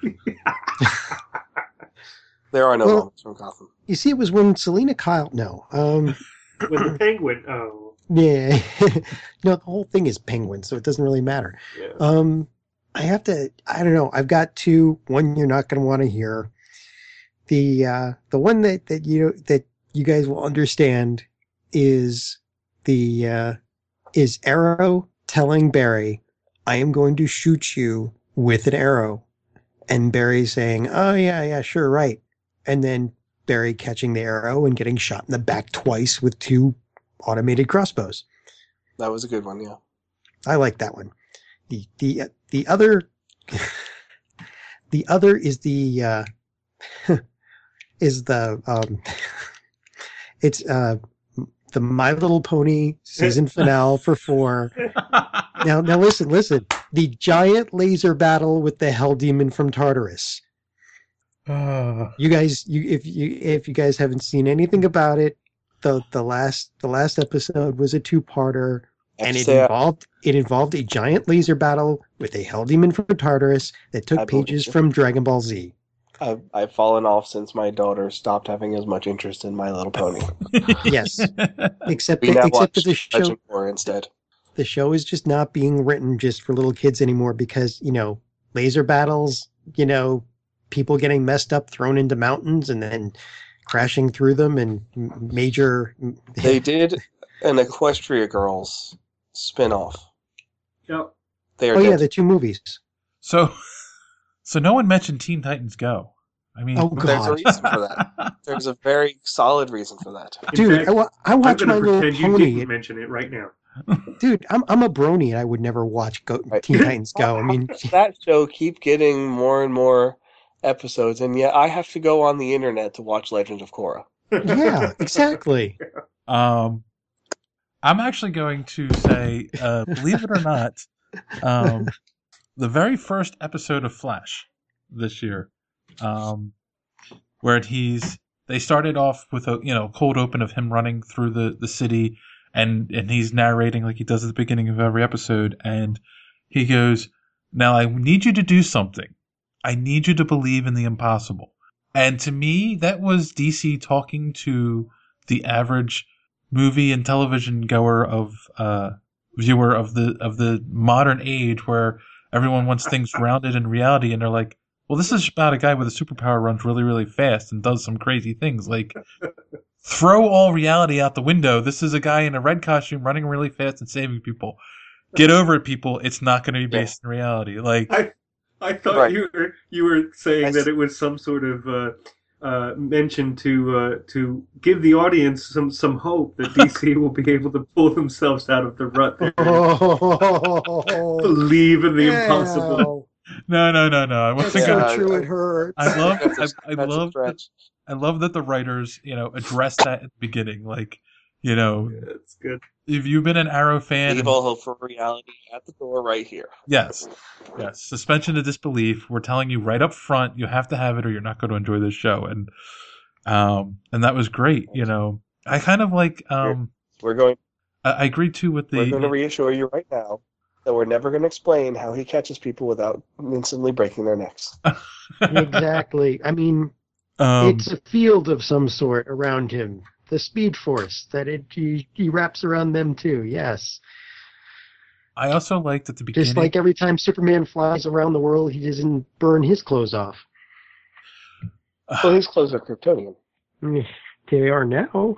there are no Well- moments from Gotham. You see, it was when Selena Kyle. No. Um. With the penguin. Oh. Yeah. No, the whole thing is penguin, so it doesn't really matter. Yeah. Um, I have to. I don't know. I've got two. One you're not going to want to hear. The uh, the one that that you that you guys will understand is the uh, is Arrow telling Barry, "I am going to shoot you with an arrow," and Barry saying, "Oh yeah, yeah, sure, right," and then Barry catching the arrow and getting shot in the back twice with two automated crossbows. That was a good one. Yeah. I like that one. The the the other the other is the uh, is the um, it's uh, the My Little Pony season finale for four. Now now listen listen. The giant laser battle with the Hell Demon from Tartarus. Uh, You guys, you if you if you guys haven't seen anything about it, the the last the last episode was a two-parter. I have And to it say, involved it involved a giant laser battle with a Hell Demon from Tartarus that took I believe pages you. from Dragon Ball Z. I've, I've fallen off since my daughter stopped having as much interest in My Little Pony. Yes, except We that, now except watch that the show Legend War instead. the show is just not being written just for little kids anymore because you know laser battles, you know, people getting messed up, thrown into mountains, and then crashing through them, and m- major. They did an Equestria Girls spin-off. Yep. They are Oh yeah, dead. the two movies. so, so no one mentioned Teen Titans Go. I mean, Oh There's a God, reason for that. There's a very solid reason for that. In dude, fact, I, wa- I I'm watch going My to Little pretend you Pony. didn't mention it right now. Dude, I'm I'm a brony and I would never watch Go- Right. Teen Titans Go. I mean, That show keep getting more and more episodes, and yet I have to go on the internet to watch Legend of Korra. yeah, exactly. Um, I'm actually going to say, uh, believe it or not, um, the very first episode of Flash this year, um, where he's they started off with a you know cold open of him running through the, the city, and and he's narrating like he does at the beginning of every episode, and he goes, "Now I need you to do something. I need you to believe in the impossible." And to me, that was D C talking to the average movie and television goer of uh, viewer of the of the modern age, where everyone wants things grounded in reality, and they're like, "Well, this is about a guy with a superpower runs really, really fast and does some crazy things." Like, throw all reality out the window. This is a guy in a red costume running really fast and saving people. Get over it, people. It's not going to be based yeah. in reality. Like I, I thought right. you were you were saying I that it was some sort of uh, uh, mention to uh, to give the audience some, some hope that D C will be able to pull themselves out of the rut. Believe in the yeah. impossible. No, no, no, no. I wasn't so gonna, true. It hurts. I love. I, I love. That, I love that the writers, you know, addressed that at the beginning. Like, you know, yeah, it's good. If you've been an Arrow fan, leave all hope for reality at the door right here. Yes, yes. Suspension of disbelief. We're telling you right up front, you have to have it, or you're not going to enjoy this show. And um, and that was great. You know, I kind of like. Um, we're going. I, I agree too with the. We're going to reassure you right now that we're never going to explain how he catches people without instantly breaking their necks. Exactly. I mean, um, it's a field of some sort around him. The Speed Force, that it he, he wraps around them too, yes. I also liked at the beginning... Just like every time Superman flies around the world, he doesn't burn his clothes off. Well, his clothes are Kryptonian. They are now.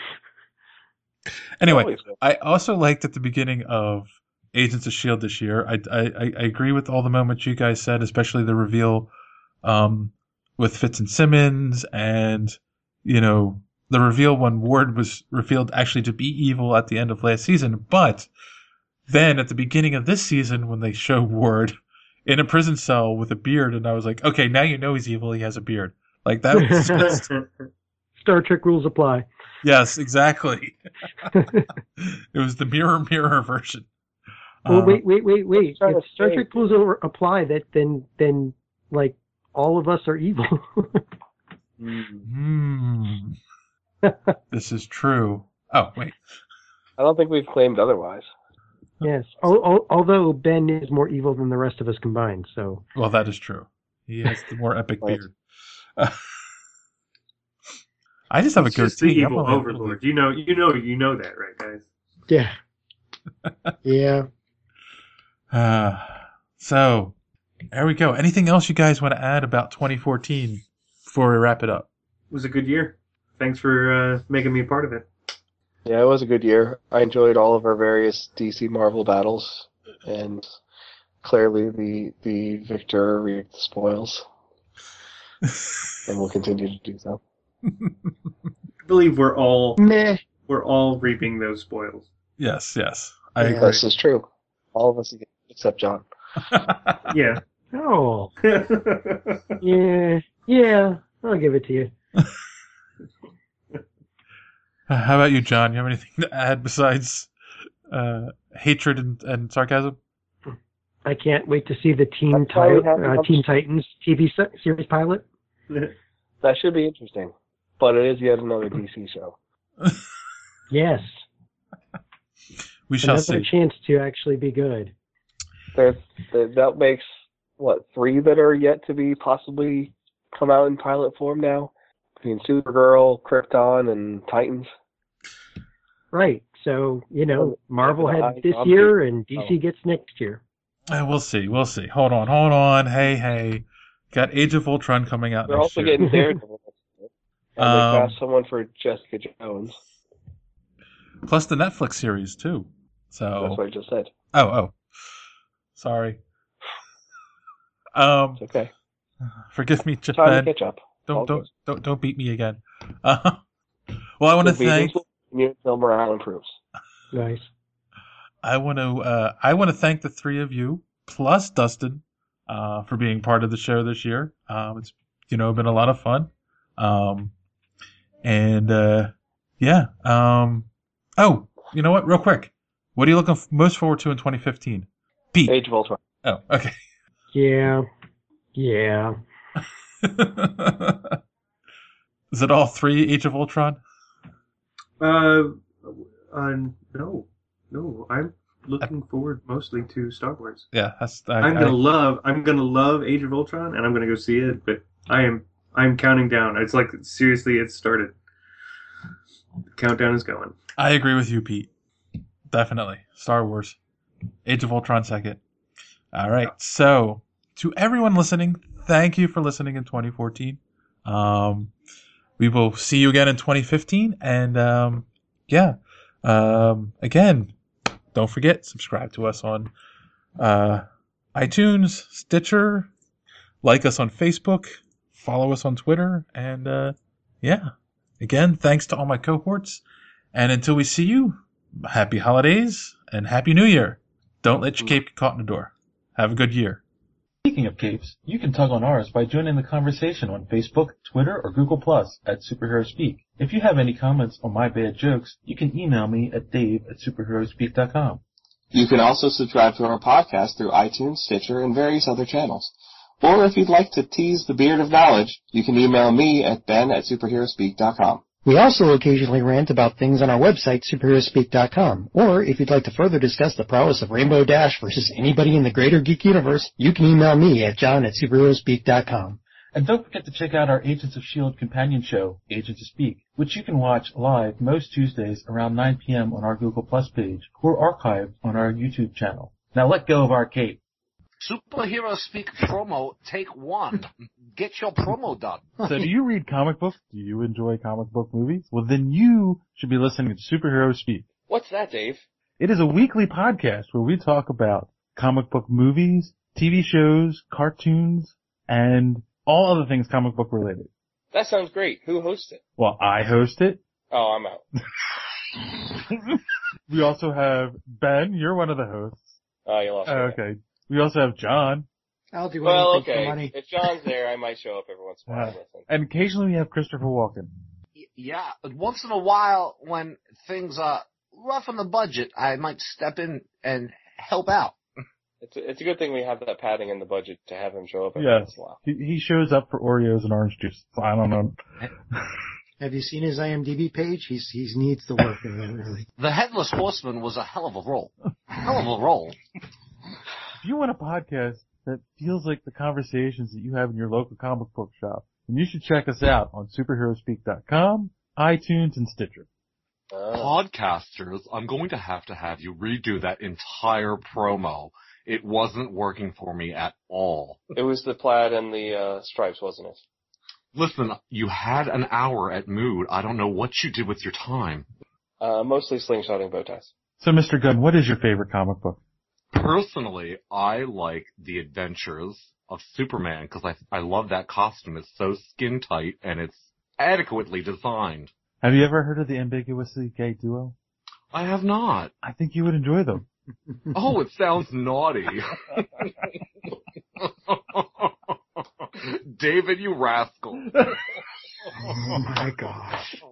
Anyway, I also liked at the beginning of Agents of S H I E L D this year. I, I, I agree with all the moments you guys said, especially the reveal um, with Fitz and Simmons and, you know... the reveal when Ward was revealed actually to be evil at the end of last season, but then at the beginning of this season when they show Ward in a prison cell with a beard, and I was like, okay, now you know he's evil, he has a beard. Like, that was just... Star Trek rules apply. Yes, exactly. It was the mirror, mirror version. Well, uh, wait, wait, wait, wait. If Star Trek rules apply, that then, then, like, all of us are evil. Hmm. This is true. Oh, wait. I don't think we've claimed otherwise. Yes. O- o- although Ben is more evil than the rest of us combined, so. Well, that is true. He has the more epic right. beard. Uh, I just have it's a goatee. Just the evil overlord. You know, you know, you know that, right, guys? Yeah. Yeah. Uh, so, there we go. Anything else you guys want to add about twenty fourteen before we wrap it up? It was a good year. Thanks for uh, making me a part of it. Yeah, it was a good year. I enjoyed all of our various D C Marvel battles, and clearly the the victor reaped the spoils, and will continue to do so. I believe we're all Meh. we're all reaping those spoils. Yes, yes, I yeah, agree. This is true. All of us except John. Yeah. Oh. yeah. Yeah. I'll give it to you. How about you, John? You have anything to add besides uh, hatred and, and sarcasm? I can't wait to see the Teen, Ti- uh, Teen Titans T V se- series pilot. That should be interesting, but it is yet another D C show. Yes. We shall another see. Another chance to actually be good. There's, that makes, what, three that are yet to be possibly come out in pilot form now? Between Supergirl, Krypton, and Titans. Right. So, you know, Marvel had this year and D C gets next year. Uh, we'll see. We'll see. Hold on. Hold on. Hey, hey. Got Age of Ultron coming out They're next also year. getting Daredevil next year. And um, they cast someone for Jessica Jones. Plus the Netflix series, too. So that's what I just said. Oh, oh. Sorry. Um, it's okay. Forgive me, Japan. Time to catch up. Don't don't, don't don't beat me again. Uh, well, I want to thank. Until morale improves. Nice. I want to uh, I want to thank the three of you plus Dustin uh, for being part of the show this year. Um, it's you know been a lot of fun. Um, and uh, yeah. Um, oh, you know what? Real quick, what are you looking f- most forward to in twenty fifteen? Pete. Age of Ultron. Oh, okay. Yeah. Yeah. Is it all three Age of Ultron? Uh, uh, no, no. I'm looking forward mostly to Star Wars. Yeah, that's. I, I'm gonna I, love. I'm gonna love Age of Ultron, and I'm gonna go see it. But I am. I'm counting down. It's like seriously, it's started. The countdown is going. I agree with you, Pete. Definitely, Star Wars, Age of Ultron second. All right, so to everyone listening, thank you for listening in twenty fourteen. Um, we will see you again in twenty fifteen. And um, yeah, um, again, don't forget, subscribe to us on uh, iTunes, Stitcher, like us on Facebook, follow us on Twitter, and uh, yeah, again, thanks to all my cohorts. And until we see you, happy holidays and happy New Year. Don't let your cape get caught in the door. Have a good year. Speaking of capes, you can tug on ours by joining the conversation on Facebook, Twitter, or Google Plus at Superhero Speak. If you have any comments on my bad jokes, you can email me at dave at superheroespeak dot com. You can also subscribe to our podcast through iTunes, Stitcher, and various other channels. Or if you'd like to tease the beard of knowledge, you can email me at ben at superheroespeak dot com. We also occasionally rant about things on our website, superheroespeak dot com. Or if you'd like to further discuss the prowess of Rainbow Dash versus anybody in the greater geek universe, you can email me at john at superheroespeak dot com. And don't forget to check out our Agents of S H I E L D companion show, Agents of Speak, which you can watch live most Tuesdays around nine p.m. on our Google Plus page or archived on our YouTube channel. Now let go of our cape. Superhero Speak promo, take one. Get your promo done. So do you read comic books? Do you enjoy comic book movies? Well, then you should be listening to Superhero Speak. What's that, Dave? It is a weekly podcast where we talk about comic book movies, T V shows, cartoons, and all other things comic book related. That sounds great. Who hosts it? Well, I host it. Oh, I'm out. We also have Ben. You're one of the hosts. Oh, you lost me. Okay. We also have John. I'll do Well, anything okay. for money. If John's there, I might show up every once in a while. Yeah. and listen. And occasionally we have Christopher Walken. Y- Yeah, once in a while when things are rough on the budget, I might step in and help out. It's a, it's a good thing we have that padding in the budget to have him show up every Yes. once in a while. He, he shows up for Oreos and orange juice. So I don't know. Have you seen his I M D B page? He's he needs the work in that, really. The Headless Horseman was a hell of a role. Hell of a role. If you want a podcast that feels like the conversations that you have in your local comic book shop, then you should check us out on superheroespeak dot com, iTunes, and Stitcher. Oh. Podcasters, I'm going to have to have you redo that entire promo. It wasn't working for me at all. It was the plaid and the uh, stripes, wasn't it? Listen, you had an hour at Mood. I don't know what you did with your time. Uh, mostly slingshotting bow ties. So, Mister Gunn, what is your favorite comic book? Personally, I like The Adventures of Superman because I, I love that costume. It's so skin tight and it's adequately designed. Have you ever heard of the ambiguously gay duo? I have not. I think you would enjoy them. Oh, it sounds naughty. David, you rascal. Oh my gosh.